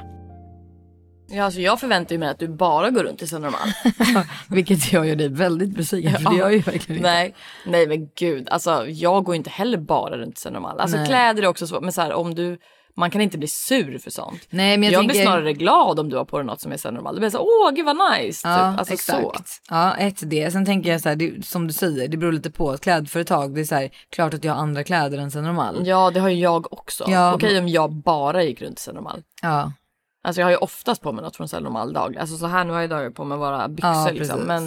Ja, alltså jag förväntar mig att du bara går runt i så normal. Vilket jag gör dig väldigt besviken för ja. Det gör jag ju verkligen inte. Nej, nej men gud. Alltså jag går inte heller bara runt i så normal. Alltså nej. Kläder är också svårt. Men så här, om du... Man kan inte bli sur för sånt. Nej, men jag jag tänker... blir snarare glad om du har på dig något som är så normalt. Det blir så, åh gud vad nice. Ja, typ. Alltså, exakt. Så. Ja, ett det. Sen tänker jag så här, det, som du säger, det beror lite på. Klädföretag, det är så här, klart att jag har andra kläder än så normal. Ja, det har ju jag också. Ja. Okej om jag bara gick runt så normal. Ja. Alltså jag har ju oftast på mig något från så normal dag. Alltså så här nu har jag dagar på mig bara byxor ja, liksom. Men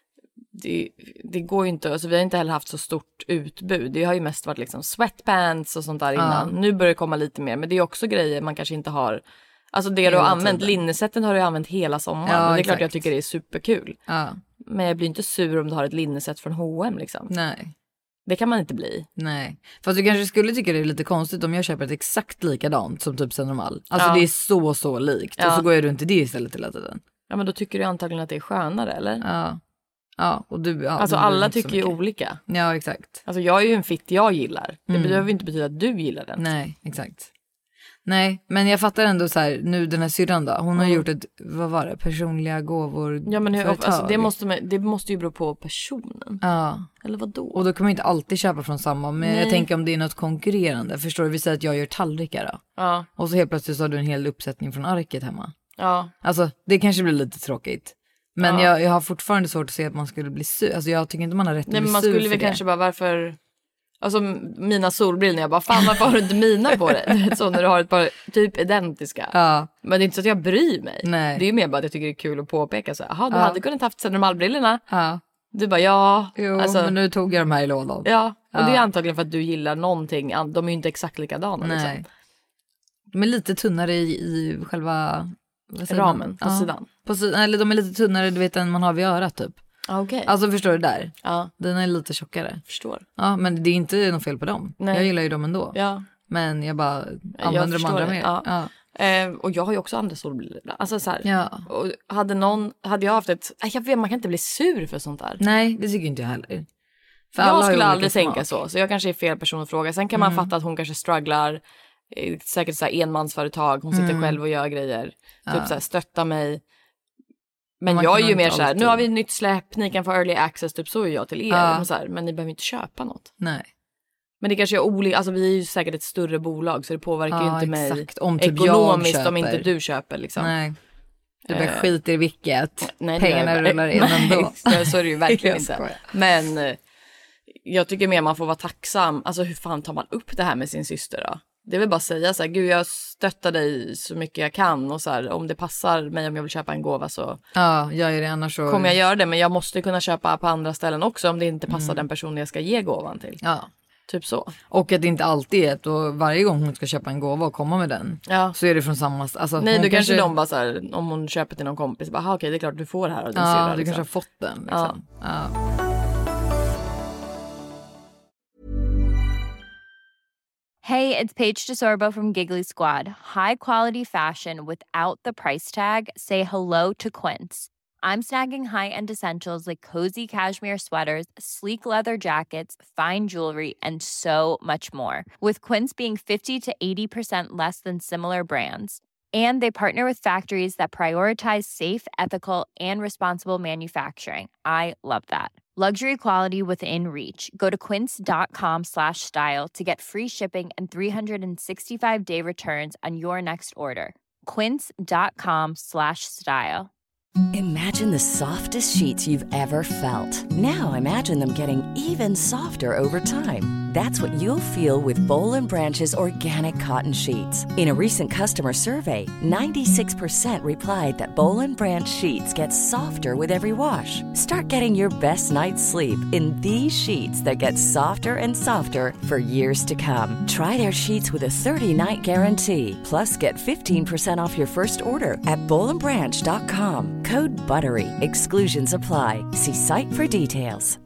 det, det går ju inte, alltså vi har inte heller haft så stort utbud. Det har ju mest varit liksom sweatpants och sånt där innan. Ja. Nu börjar det komma lite mer, men det är också grejer man kanske inte har. Alltså det du har använt, linnesätten har du använt hela sommaren. Ja, och det är klart jag tycker det är superkul. Ja. Men jag blir inte sur om du har ett linnesätt från H och M liksom. Nej. Det kan man inte bli. Nej. Fast du kanske skulle tycka det är lite konstigt om jag köper ett exakt likadant som typ sen normal. Alltså ja. Det är så så likt. Ja. Och så går jag runt i det istället hela tiden. Ja men då tycker du antagligen att det är skönare eller? Ja. Ja, och du, ja, alltså alla tycker ju olika. Ja, exakt. Alltså jag är ju en fit jag gillar. Det Mm. behöver inte betyda att du gillar den. Nej, exakt. Nej, men jag fattar ändå så här, nu den här syrran då. Hon mm. har gjort ett, vad var det, personliga gåvor. Ja men hur, alltså, det, måste, det måste ju bero på personen. Ja. Eller vad då? Och då kan man inte alltid köpa från samma. Men Nej. jag tänker om det är något konkurrerande. Förstår du, vi säger att jag gör tallrikar då. Ja. Och så helt plötsligt så har du en hel uppsättning från arket hemma. Ja. Alltså det kanske blir lite tråkigt. Men ja. jag, jag har fortfarande svårt att se att man skulle bli sur. Alltså jag tycker inte man har rätt att Nej, bli men man sur skulle väl kanske bara, varför... Alltså mina solbrillor, jag bara, fan varför har du inte mina på dig? Så när du har ett par typ identiska. Ja. Men det är inte så att jag bryr mig. Nej. Det är ju mer bara att jag tycker det är kul att påpeka så. Jaha, du ja. hade kunnat haft normalbrillorna. Ja. Du bara, ja. Jo, alltså, men nu tog jag de här i lådan. Ja, och ja. det är antagligen för att du gillar någonting. De är ju inte exakt likadana. Nej. Liksom. De är lite tunnare i, i själva... ramen på ja. sidan. På sidan. Eller de är lite tunnare, du vet, än man har vid örat typ. Okay. Alltså förstår du där? Ja. Den är lite tjockare. Förstår. Ja, men det är inte något fel på dem. Nej. Jag gillar ju dem ändå. Ja. Men jag bara använder de andra det. mer. Ja. Ja. Eh, och jag har ju också andra solbrillor. Alltså så här. Ja. Och hade någon, hade jag haft ett, jag vet, man kan inte bli sur för sånt där. Nej, det tycker inte jag heller. För jag alla skulle aldrig smak. tänka så. Så jag kanske är fel person att fråga. Sen kan man mm. fatta att hon kanske strugglar. Säkert så här enmansföretag. Hon sitter mm. själv och gör grejer. Ja. Typ så här, stötta mig. Men jag är ju mer så här, nu har vi ett nytt släpp, ni kan få early access, typ så är jag till er. Ja. Men, så här, men ni behöver inte köpa något. Nej. Men det kanske är olika, alltså vi är ju säkert ett större bolag så det påverkar ju ja, inte mig exakt. Om typ ekonomiskt om inte du köper liksom. Nej. Du bara uh, skiter i vilket. Nej, pengarna rullar in ändå. Nej, så är det ju verkligen inte. Men uh, jag tycker mer man får vara tacksam. Alltså hur fan tar man upp det här med sin syster då? Det vill bara säga så här, gud jag stöttar dig så mycket jag kan och så här, om det passar mig om jag vill köpa en gåva så ja, jag gör det annars så kommer jag göra det, men jag måste kunna köpa på andra ställen också om det inte passar mm. den personen jag ska ge gåvan till. Ja. Typ så. Och att det inte alltid är att och varje gång hon ska köpa en gåva och komma med den ja. så är det från samma alltså, nej, då kanske de bara så här, om hon köper till någon kompis bara, okej det är klart du får det här och den ja, syrra, du liksom. kanske har fått den liksom. Ja. Ja. Hey, it's Paige DeSorbo from Giggly Squad. High quality fashion without the price tag. Say hello to Quince. I'm snagging high-end essentials like cozy cashmere sweaters, sleek leather jackets, fine jewelry, and so much more. With Quince being fifty to eighty percent less than similar brands. And they partner with factories that prioritize safe, ethical, and responsible manufacturing. I love that. Luxury quality within reach. Go to quince.com slash style to get free shipping and three sixty-five day returns on your next order. Quince.com slash style. Imagine the softest sheets you've ever felt. Now imagine them getting even softer over time. That's what you'll feel with Boll and Branch's organic cotton sheets. In a recent customer survey, ninety-six percent replied that Boll and Branch sheets get softer with every wash. Start getting your best night's sleep in these sheets that get softer and softer for years to come. Try their sheets with a thirty-night guarantee. Plus, get fifteen percent off your first order at boll and branch dot com. Code BUTTERY. Exclusions apply. See site for details.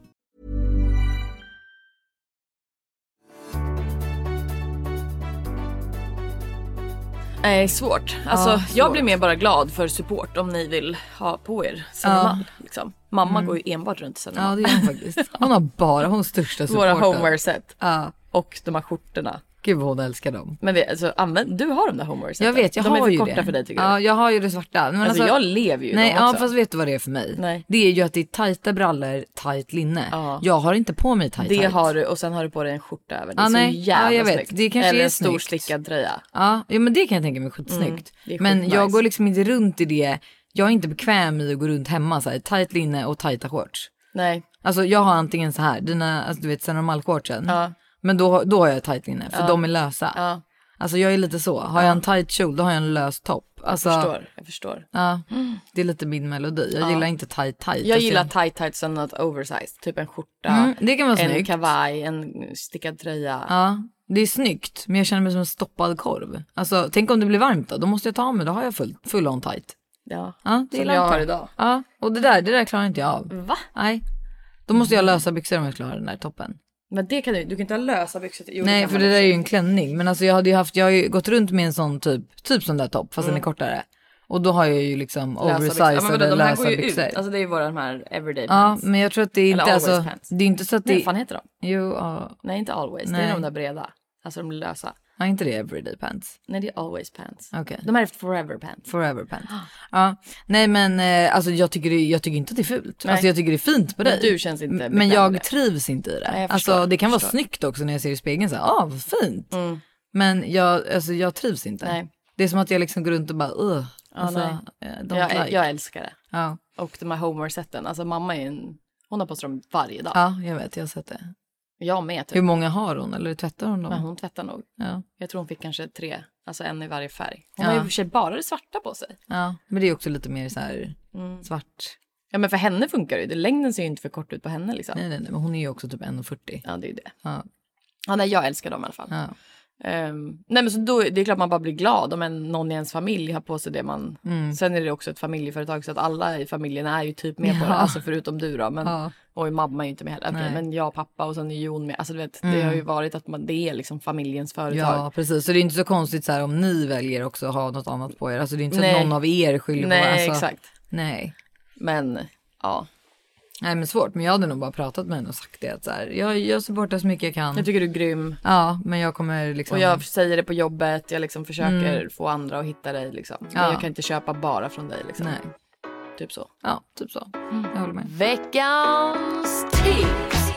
Nej, svårt. Alltså, Ja, jag svårt. blir mer bara glad för support om ni vill ha på er Senemal. Ja. Liksom. Mamma mm. går ju enbart runt Senemal. Ja, det gör hon faktiskt. Hon har bara, hon största supporten. Våra homeware-set. Ja. Och de här skjortorna. Gud vad hon älskar dem. Men vi, alltså, använd, du har de där homeware-seten. Jag vet, jag de har är ju för korta det. för dig tycker Ja, du? jag har ju det svarta. Men alltså, alltså jag lever ju nej, dem också. ja, fast vet du vad det är för mig? Nej. Det är ju att det är tajta brallor, tajt linne. Ja. Jag har inte på mig tajt. Det tajt. har du och sen har du på dig en skjorta över. Det är ja, så nej. jävla ja, jag vet. snyggt. Det kanske Eller är en stor snyggt. stickad tröja. Ja, ja, men det kan jag tänka mig skitsnyggt. Mm, men nice. jag går liksom inte runt i det. Jag är inte bekväm i att gå runt hemma så här, tajt linne och tajta shorts. Nej. Alltså jag har antingen så här, dina, alltså du vet Senemal-shortsen. Ja. Men då, då har jag tajt linne för ja. de är lösa. Ja. Alltså jag är lite så. Har ja. jag en tight kjol då har jag en lös topp. Alltså, jag förstår, jag förstår. Ja, det är lite min melodi. Jag ja. gillar inte tight tight. Jag gillar tight tight som något oversized. Typ en skjorta, mm, det kan vara en snyggt. kavaj, en stickad tröja. Ja, det är snyggt. Men jag känner mig som en stoppad korv. Alltså tänk om det blir varmt då. Då måste jag ta mig. Då har jag full, full on tight. Ja, ja det som jag har idag. Ja, och det där, det där klarar inte jag av. Va? Nej. Då måste jag lösa byxor om jag klarar den där toppen. Men det kan du, du kan inte ha lösa byxor till. Jo, nej, för det där är ju en klänning. Men alltså jag hade ju haft, jag har ju gått runt med en sån typ, typ sån där topp fast mm. den är kortare. Och då har jag ju liksom oversized ja, men vadå, de här lösa går ju byxor. Ut. Alltså det är ju våra de här everyday ja, pants. Ja, men jag tror att det är inte eller alltså, pants. det är inte så att det... Nej, vad fan heter de? Jo, uh... nej inte always, nej. Det är de där breda. Alltså de lösa. Ja, inte det everyday pants. Nej, det är always pants. Okay. De här är forever pants. Forever pants. Ja, nej men eh, alltså jag tycker, det, jag tycker inte att det är fult. Nej. Alltså jag tycker det är fint på dig. Men du känns inte men jag trivs inte i det. Nej, alltså det kan vara förstår. snyggt också när jag ser i spegeln så här, ah vad fint. Mm. Men jag, alltså jag trivs inte. Nej. Det är som att jag liksom går runt och bara, uh. Alltså, ja, jag, like. jag älskar det. Ja. Och de här homeware-sätten, alltså mamma är en, hon har på sig dem varje dag. Ja, jag vet, jag har sett det. Jag med typ. Hur många har hon eller tvättar hon dem? Men hon tvättar nog. Ja. Jag tror hon fick kanske tre, alltså en i varje färg. Hon ja. har ju för sig bara det svarta på sig. Ja, men det är också lite mer så här mm. svart. Ja, men för henne funkar det ju. Längden ser ju inte för kort ut på henne liksom. Nej, nej, nej, men hon är ju också typ en fyrtio. Ja, det är ju det. Ja. Ja, nej, jag älskar dem i alla fall. Ja. Um, nej men så då, det är klart man bara blir glad om en, någon i ens familj har på sig det man mm. Sen är det också ett familjeföretag så att alla i familjen är ju typ med ja. på det, alltså förutom du då men, ja. och mamma är ju inte med heller, okay, men jag och pappa och sen är Jon med, alltså du vet mm. det har ju varit att man, det är liksom familjens företag. Ja precis, så det är inte så konstigt så här om ni väljer också att ha något annat på er, alltså det är inte så nej. att någon av er skyller nej, på alltså, exakt. Nej men ja. Nej men svårt, men jag hade nog bara pratat med henne och sagt det att så här, jag, jag supportar så mycket jag kan. Jag tycker du är grym. Ja, men jag kommer liksom... Och jag säger det på jobbet, jag liksom försöker mm. få andra att hitta dig liksom. Men ja. jag kan inte köpa bara från dig liksom. Nej. Typ så. Ja, typ så. Mm. Jag håller med. Veckans tips.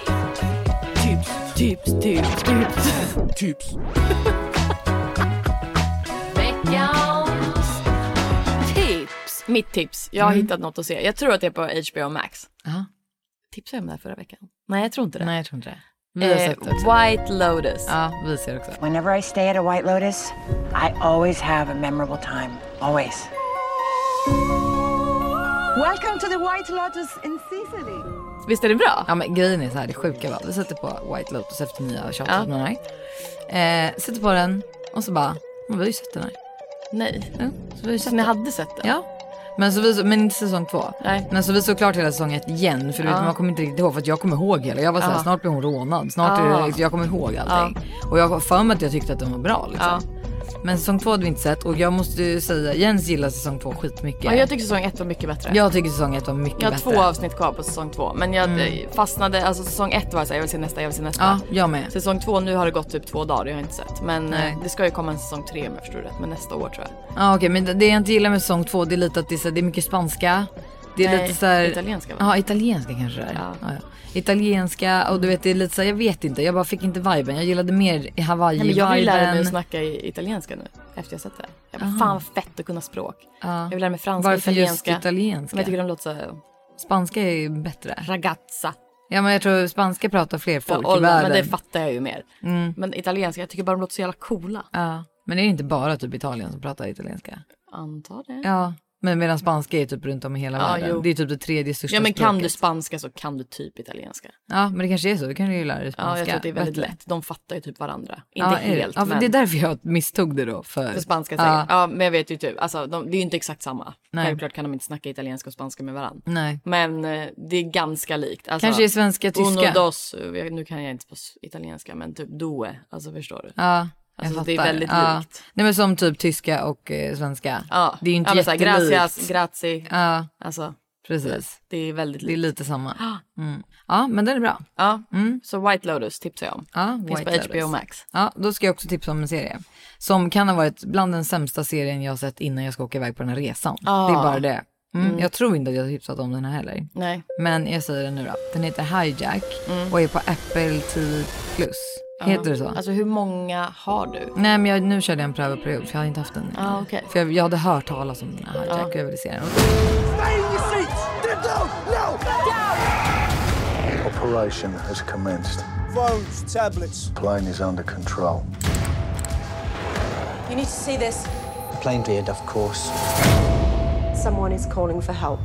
Tips, tips, tips, tips. Tips. Veckans tips. Mitt tips. Jag har mm. hittat något att se. Jag tror att det är på H B O Max. Ja. Tipsade jag om det här förra veckan? Nej, jag tror inte det. Nej, jag tror inte det. Vi har eh, sett det också. White Lotus. Ja, vi ser också. Whenever I stay at a White Lotus, I always have a memorable time. Always. Welcome to the White Lotus in Sicily. Visst är det bra? Ja, men grejen är så här, det sjuka var. Vi sätter på White Lotus efter ni har tjatat med den här. Eh, sätter på den och så bara, men vi har ju sett den här. Nej. Ja, så vi har ju sett så ni hade sett den? Ja. Men, så vi, men inte säsong två. Nej. Men så vi såg klart hela säsong ett igen. För du vet, man kommer inte riktigt ihåg. För att jag kommer ihåg hela. Jag var såhär, snart blir hon rånad. Snart är det, jag kommer ihåg allting. Ja. Och jag var för mig att jag tyckte att den var bra liksom. Ja. Men säsong två hade vi inte sett. Och jag måste ju säga, Jens gillar säsong två skitmycket. Ja, jag tycker säsong ett var mycket bättre. Jag tycker säsong ett var mycket bättre. Jag har två avsnitt kvar på säsong två. Men jag mm. fastnade, alltså säsong ett var så här, jag vill se nästa, jag vill se nästa. Ja, jag med. Säsong två, nu har det gått typ två dagar, jag har inte sett. Men Nej. det ska ju komma en säsong tre om jag förstår rätt. Men nästa år tror jag. Ja, okej, okay, men det jag inte gillar med säsong två, det är lite att det är, så, det är mycket spanska. Det är Nej, lite så här, italienska va? Ja, italienska kanske det är. Ja. Ja, ja. Italienska, och du vet det är lite så här, jag vet inte, jag bara fick inte viben. Jag gillade mer i Hawaii. Ja, men jag vill lära mig att snacka i italienska nu efter jag sett det. Jag bara, fan vad fett att kunna språk. Ja. Jag vill lära mig franska, Varför italienska. just italienska? Men jag tycker de låter så... Spanska är bättre. Ragazza. Ja, men jag tror spanska pratar fler folk ja, i världen. Men det fattar jag ju mer. Mm. Men italienska, jag tycker bara de låter så jävla coola. Ja, men det är inte bara typ Italien som pratar italienska. Antar det. Ja, men medan spanska är typ runt om i hela ja, världen. Jo. Det är typ det tredje största Ja, men språket. kan du spanska så kan du typ italienska. Ja, men det kanske är så. Du kan ju lära dig spanska. Ja, jag tror att det är väldigt bättre. lätt. De fattar ju typ varandra. Inte ja, helt, ja, men... det är därför jag misstog det då. För, för spanska ja. säkert. Ja, men jag vet ju typ. Alltså, de, det är ju inte exakt samma. Nej. Självklart kan de inte snacka italienska och spanska med varandra. Nej. Men eh, det är ganska likt. Alltså, kanske är svenska, tyska. Uno, dos. Nu kan jag inte på italienska, men typ due. Alltså, förstår du? Ja. Alltså, jag det är fattar. väldigt ja. likt. Nej, men som typ tyska och eh, svenska. Ja. Det är ju inte ja, jättelikt. Gracias, grazie. Ja. Alltså, precis. Det är väldigt likt. Det är lite samma. Mm. Ja, men den är bra. Ja, mm. så White Lotus tipsar jag om. Ja, finns White på Lotus. H B O Max. Ja, då ska jag också tipsa om en serie. Som kan ha varit bland den sämsta serien jag har sett innan jag ska åka iväg på den här resan. Ah. Det är bara det. Mm. Mm. Jag tror inte att jag har tipsat om den här heller. Nej. Men jag säger den nu då. Den heter Hijack mm. och är på Apple T V plus. Heter det så? Alltså hur många har du? Nej, men jag, nu körde jag en prövoperiod för jag hade inte haft den. Ah, okay. För jag, jag hade hört talas om den här Hijack ah. och jag ville se den. Stay in your seats! Get down! No! Down! Operation has commenced. Phones, tablets. Plane is under control. You need to see this. Plane veered off course. Someone is calling for help.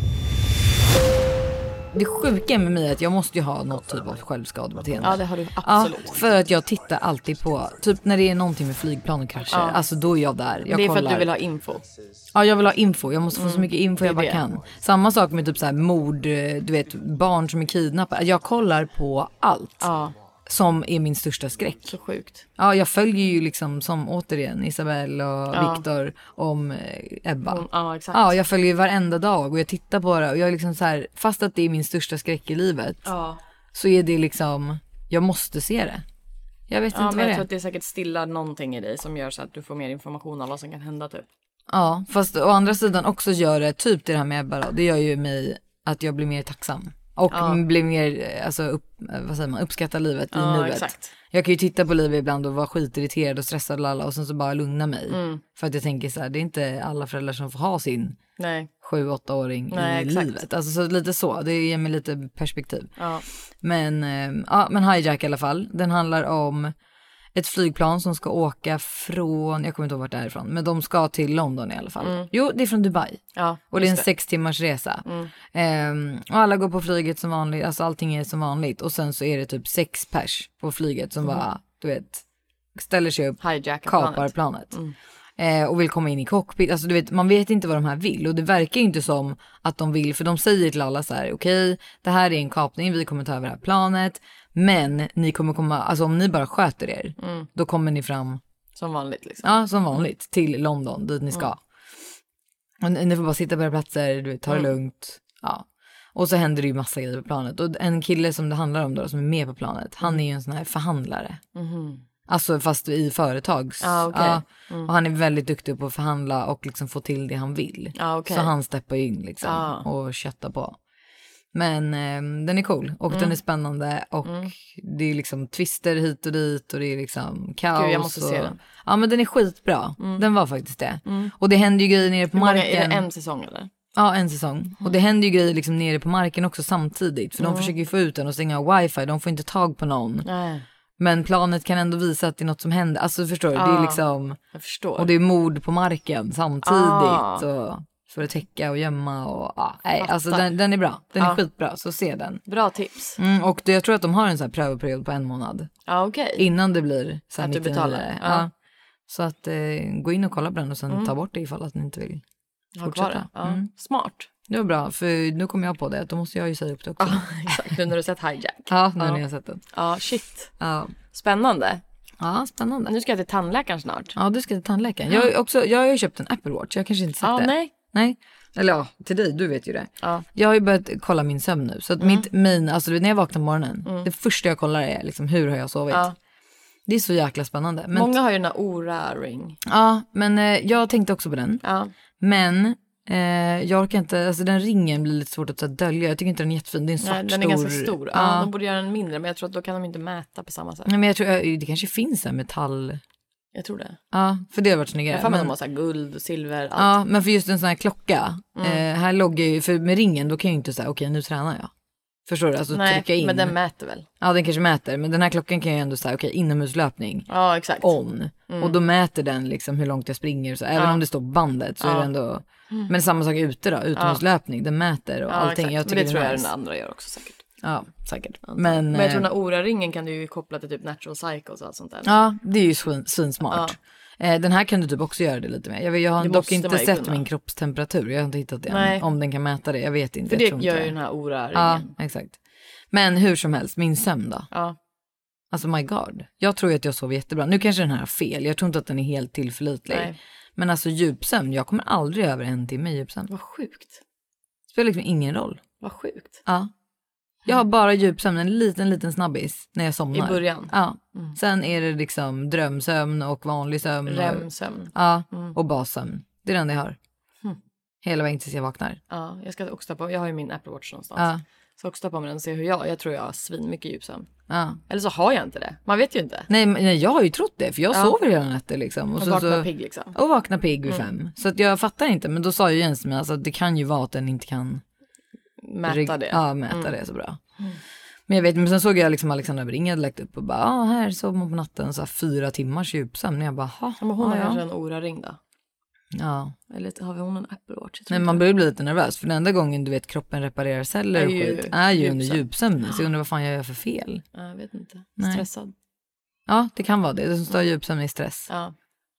Det sjuka med mig är att jag måste ju ha något typ av självskadebeteende. Ja, det har du absolut. Ja, för att jag tittar alltid på, typ när det är någonting med flygplan och krascher. Ja. Alltså då är jag där. Jag det är kollar. för att du vill ha info. Ja, jag vill ha info. Jag måste få mm. så mycket info jag bara det. kan. Samma sak med typ så här mord, du vet, barn som är kidnappade. Jag kollar på allt. Ja. Som är min största skräck. Så sjukt. Ja, jag följer ju liksom som återigen Isabelle och ja. Viktor om Ebba. Mm, ja, exakt. Ja, jag följer ju varenda dag och jag tittar på det och jag är liksom så här, fast att det är min största skräck i livet. Ja. Så är det liksom, jag måste se det. Jag vet ja, inte men vad jag det tror är. att det är säkert stillar någonting i dig som gör så att du får mer information om vad som kan hända typ. Ja, fast å andra sidan också gör det typ det här med Ebba då. Det gör ju mig att jag blir mer tacksam. Och ja. blir mer, alltså upp, vad säger man, uppskatta livet i ja, nuet. Exakt. Jag kan ju titta på livet ibland och vara skitirriterad och stressad och, alla, och sen så bara lugna mig. Mm. För att jag tänker så här, det är inte alla föräldrar som får ha sin Nej. sju-åttaåring Nej, i exakt. livet. Alltså så lite så, det ger mig lite perspektiv. Ja. Men, äh, ja, men Hijack i alla fall. Den handlar om ett flygplan som ska åka från, jag kommer inte ihåg vart det är ifrån, men de ska till London i alla fall. Mm. Jo, det är från Dubai. Ja, och det är en det. sex timmars resa. Mm. Ehm, och alla går på flyget som vanligt, alltså allting är som vanligt. Och sen så är det typ sex pers på flyget som mm. bara, du vet, ställer sig upp, kapar planet. planet. Mm. Eh, och vill komma in i cockpit. Alltså du vet, man vet inte vad de här vill. Och det verkar inte som att de vill, för de säger till alla så här: okej, okay, det här är en kapning, vi kommer ta över det här planet. Men ni kommer komma, alltså om ni bara sköter er, mm. då kommer ni fram som vanligt liksom. Ja, som vanligt, till London, dit ni ska. Mm. Och ni, ni får bara sitta på era platser, du vet, ta det mm. lugnt. Ja. Och så händer det ju massa grejer på planet. Och en kille som det handlar om då, som är med på planet, han är ju en sån här förhandlare. Mm. Alltså fast i företags. Ah, okay. Ja, mm. och han är väldigt duktig på att förhandla och liksom få till det han vill. Ah, okay. Så han steppar in liksom ah. och köttar på. Men eh, den är cool och mm. den är spännande och mm. det är liksom twister hit och dit och det är liksom kaos. Gud, jag måste och... se den. Ja, men den är skitbra. Mm. Den var faktiskt det. Mm. Och det händer ju grejer nere på Hur marken. Många, är det en säsong eller? Ja, en säsong. Mm. Och det händer ju grejer liksom nere på marken också samtidigt. För mm. de försöker ju få ut den och stänga wifi. De får inte tag på någon. Nej. Men planet kan ändå visa att det är något som händer. Alltså förstår du? Ah, det är liksom... Jag förstår. Och det är mord på marken samtidigt. Ah. Och för att täcka och gömma och... Ah, nej, alltså den, den är bra. Den ah. är skitbra. Så se den. Bra tips. Mm, och det, jag tror att de har en sån här prövoperiod på en månad. Ah, okej. Okay. Innan det blir så här att du betalar. Ah. Ja. Så att eh, gå in och kolla på den och sen mm. ta bort det ifall att ni inte vill fortsätta. Ja. Mm. Smart. Det var bra, för nu kommer jag på det att då måste jag ju säga upp det också. Ja, exakt. Nu när du sett Hijack. Ja, nu ja. när jag har sett den. Ja, shit. Ja. Spännande. Ja, spännande. Nu ska jag till tandläkaren snart. Ja, du ska till tandläkaren. Jag har också, jag har ju köpt en Apple Watch, jag kanske inte sett ja, det. Nej. Nej. Eller ja, till dig, du vet ju det. Ja. Jag har ju börjat kolla min sömn nu. Så att mm. mitt min, alltså när jag vaknar på morgonen, mm. det första jag kollar är liksom hur har jag sovit. Ja. Det är så jäkla spännande. Men många har ju den här Oura-ring. Ja, men eh, jag tänkte också på den. Ja. Men eh, jag orkar inte, alltså den ringen blir lite svårt att så här, dölja. Jag tycker inte den är jättefin, det är en svart. Nej, den är stor... ganska stor. Ja, ja, de borde göra den mindre, men jag tror att då kan de inte mäta på samma sätt. Nej, men jag tror, det kanske finns en metall... Jag tror det. Ja, för det har varit snyggare. Jag får men... de har så här guld, silver, allt. Ja, men för just en sån här klocka. Mm. Eh, här loggar ju, för med ringen då kan jag ju inte säga okej, okay, nu tränar jag. Förstår du? Alltså Nej, trycka in. men den mäter väl? Ja, den kanske mäter. Men den här klockan kan ju ändå säga, okej, okay, inomhuslöpning. Ja, exakt. On. Mm. Och då mäter den liksom hur långt jag springer. Så även ja. om det står bandet så ja. är det ändå... Mm. Men samma sak ute då, utomhuslöpning. Den mäter och ja, allting. Jag men det tror jag nice. Den andra gör också säkert. Ja, säkert. Ja, men, men jag tror den här Oura-ringen kan du ju koppla till typ natural cycles och allt sånt där. Ja, det är ju svinsmart. Ja. Den här kan du typ också göra det lite med. Jag, vet, jag har det dock inte sett kunna. min kroppstemperatur. Jag har inte hittat det än. Om den kan mäta det, jag vet inte. För det jag gör inte. ju den här Oura-ringen. Ja, exakt. Men hur som helst, min sömn då? Ja. Alltså my god. Jag tror att jag sov jättebra. Nu kanske den här har fel. Jag tror inte att den är helt tillförlitlig. Nej. Men alltså djupsömn, jag kommer aldrig över en timme djupsömn. Vad sjukt. Spelar liksom ingen roll. Vad sjukt. Ja. Jag har bara djupsömn, en liten, liten snabbis när jag somnar. I början? Ja. Mm. Sen är det liksom drömsömn och vanlig sömn. Remsömn. Och, ja, mm. och bassömn. Det är den jag har. Mm. Hela vägen tills jag vaknar. Ja, jag ska också ta på, jag har ju min Apple Watch någonstans. Ja. Så också ta på mig den och se hur jag, jag tror jag har svin mycket djupsömn. Ja. Eller så har jag inte det. Man vet ju inte. Nej, nej jag har ju trott det. För jag ja. sover hela natten liksom. Och, och så, vaknar så, pigg liksom. Och vaknar pigg vid mm. fem. Så att jag fattar inte. Men då sa ju Jens med alltså, att det kan ju vara att den inte kan mäta det. Ja, mäta mm. det så bra. Mm. Men jag vet, men sen såg jag liksom Alexandra Bring hade lagt upp och bara, ja ah, här sov man på natten så här fyra timmars djupsömn. Jag bara, ha. Men hon ah, har ja. kanske en Oura-ring då. Ja. Eller har vi hon en Apple Watch? Nej, man blir lite nervös. För den enda gången du vet kroppen reparerar celler och skit är ju under djupsömn. Så jag undrar vad fan jag gör för fel. Jag vet inte. Nej. Stressad. Ja, det kan vara det. Det som står djupsömn i stress. Ja.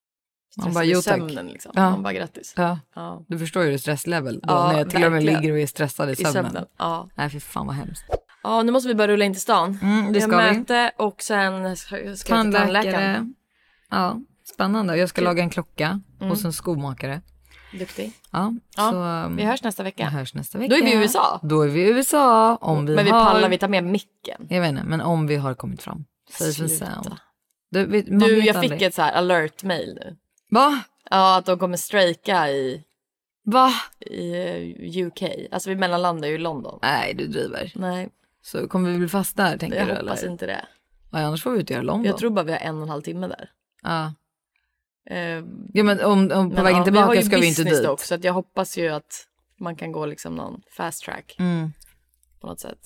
Man bara, jo, sömnen liksom. Ja. Man bara, grattis. Ja. Ja. Du förstår ju det stresslevel. Då, Ja, när jag till och med verkligen. ligger och är stressad i sömnen. I sömnen. Ja. Nej, för fan vad hemskt. Ja, nu måste vi börja rulla in till stan. Mm, det ska jag vi. möte och sen ska jag till Tandläkare. tandläkaren. Ja, spännande. Jag ska Kul. laga en klocka Mm. och sen skomakare. Duktig. Ja, Ja, så, um, vi hörs nästa vecka. Vi hörs nästa vecka. Då är vi i U S A. Då är vi i U S A. Om vi men vi har... pallar, vi tar med micken. Jag vet inte, men om vi har kommit fram. Safe and sound. Du, vet, man du vet jag aldrig. fick ett så här alert-mail nu. Va? Ja, att de kommer strejka i... Va? I U K. Alltså vi mellanlandar ju i London. Nej, du driver. Nej. Så kommer vi bli fast där, tänker jag du? Jag hoppas eller? inte det. Ja, annars får vi inte göra London. Jag tror bara vi har en och en halv timme där. Ja. Uh, ja, men om, om på men vägen ja, tillbaka vi ska vi inte dit. Också, så att jag hoppas ju att man kan gå liksom någon fast track. Mm. På något sätt.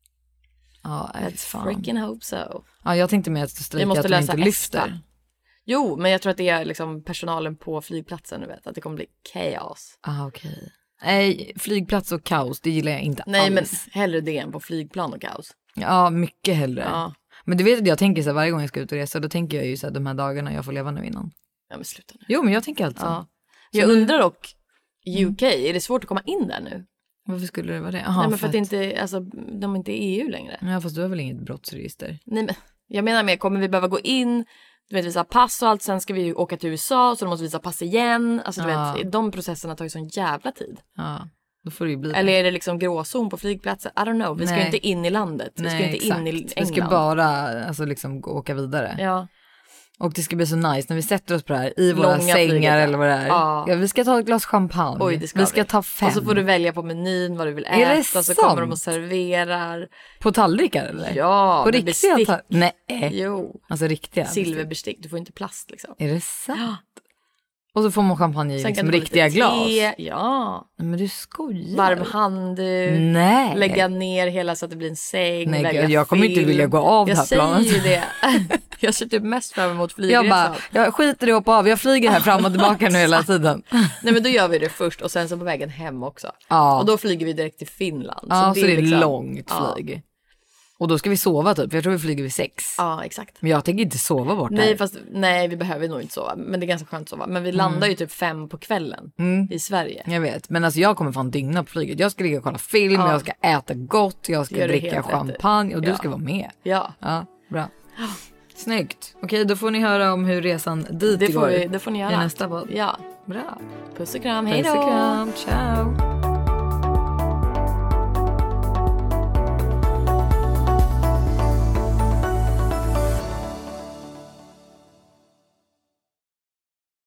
Ja, Let's fan. freaking hope so. Ja, jag tänkte med att strejka att de inte lyfter. Jo, men jag tror att det är liksom personalen på flygplatsen, du vet. Att det kommer bli kaos. Ah, okej. Okay. Nej, flygplats och kaos, det gillar jag inte Nej, alls. men hellre det än på flygplan och kaos. Ja, mycket hellre. Ja. Men du vet att jag tänker så här, varje gång jag ska ut och resa, då tänker jag ju så här, de här dagarna jag får leva nu innan. Ja, men sluta nu. Jo, men jag tänker alltså. Ja. Jag nu... undrar dock, U K, mm. är det svårt att komma in där nu? Varför skulle det vara det? Aha, Nej, men för, för att, att inte, alltså, de är inte E U längre. Ja, fast du har väl inget brottsregister? Nej, men jag menar med, kommer vi behöva gå in, du vet, visa pass och allt, sen ska vi ju åka till U S A, så de måste visa pass igen. Alltså du ja. vet, de processerna tar ju sån jävla tid. Ja, då får det ju bli det. Eller är det liksom gråzon på flygplatsen? I don't know, vi ska ju inte in i landet. Vi Nej, ska inte exakt. in i England. Vi ska bara alltså, liksom, åka vidare. Ja. Och det ska bli så nice när vi sätter oss på det här i våra Långa sängar flyget, eller vad det är. Ja. Ja, vi ska ta ett glas champagne. Oj, det ska vi ska vi. ta fem. Och så får du välja på menyn vad du vill är äta. Så kommer de och serverar. På tallrikar eller? Ja, på med riktiga bestick. Ta- Nej. Jo. Alltså riktiga. Silverbestick, du får inte plast liksom. Är det sant? Ja. Och så får man champagne i sen liksom kan riktiga glas. Te. Ja. Men du skojar. Varm handduk. Nej. Lägga ner hela så att det blir en säng. Nej, lägga jag kommer film. inte vilja gå av jag det här planet. Jag säger ju det. Jag ser typ mest fram emot flygresan. Jag bara, jag skiter i att hoppa av. Jag flyger här fram och tillbaka nu hela tiden. Nej, men då gör vi det först och sen så på vägen hem också. Ja. Och då flyger vi direkt till Finland. Ja, så, så det är liksom, långt flyg. Ja. Och då ska vi sova typ, för jag tror vi flyger vid sex. Ja, exakt. Men jag tänker inte sova bort Nej, här. fast nej, vi behöver nog inte sova. Men det är ganska skönt att sova. Men vi landar mm. ju typ fem på kvällen mm. i Sverige. Jag vet, men alltså jag kommer fan dygna på flyget. Jag ska ligga och kolla film, ja. jag ska äta gott, jag ska dricka champagne och du ja. ska vara med. Ja. Ja, bra. Snyggt. Okej, då får ni höra om hur resan dit det får går. Vi, det får ni göra. I nästa podd. Ja. Bra. Puss och kram, hej då. Puss och kram, ciao.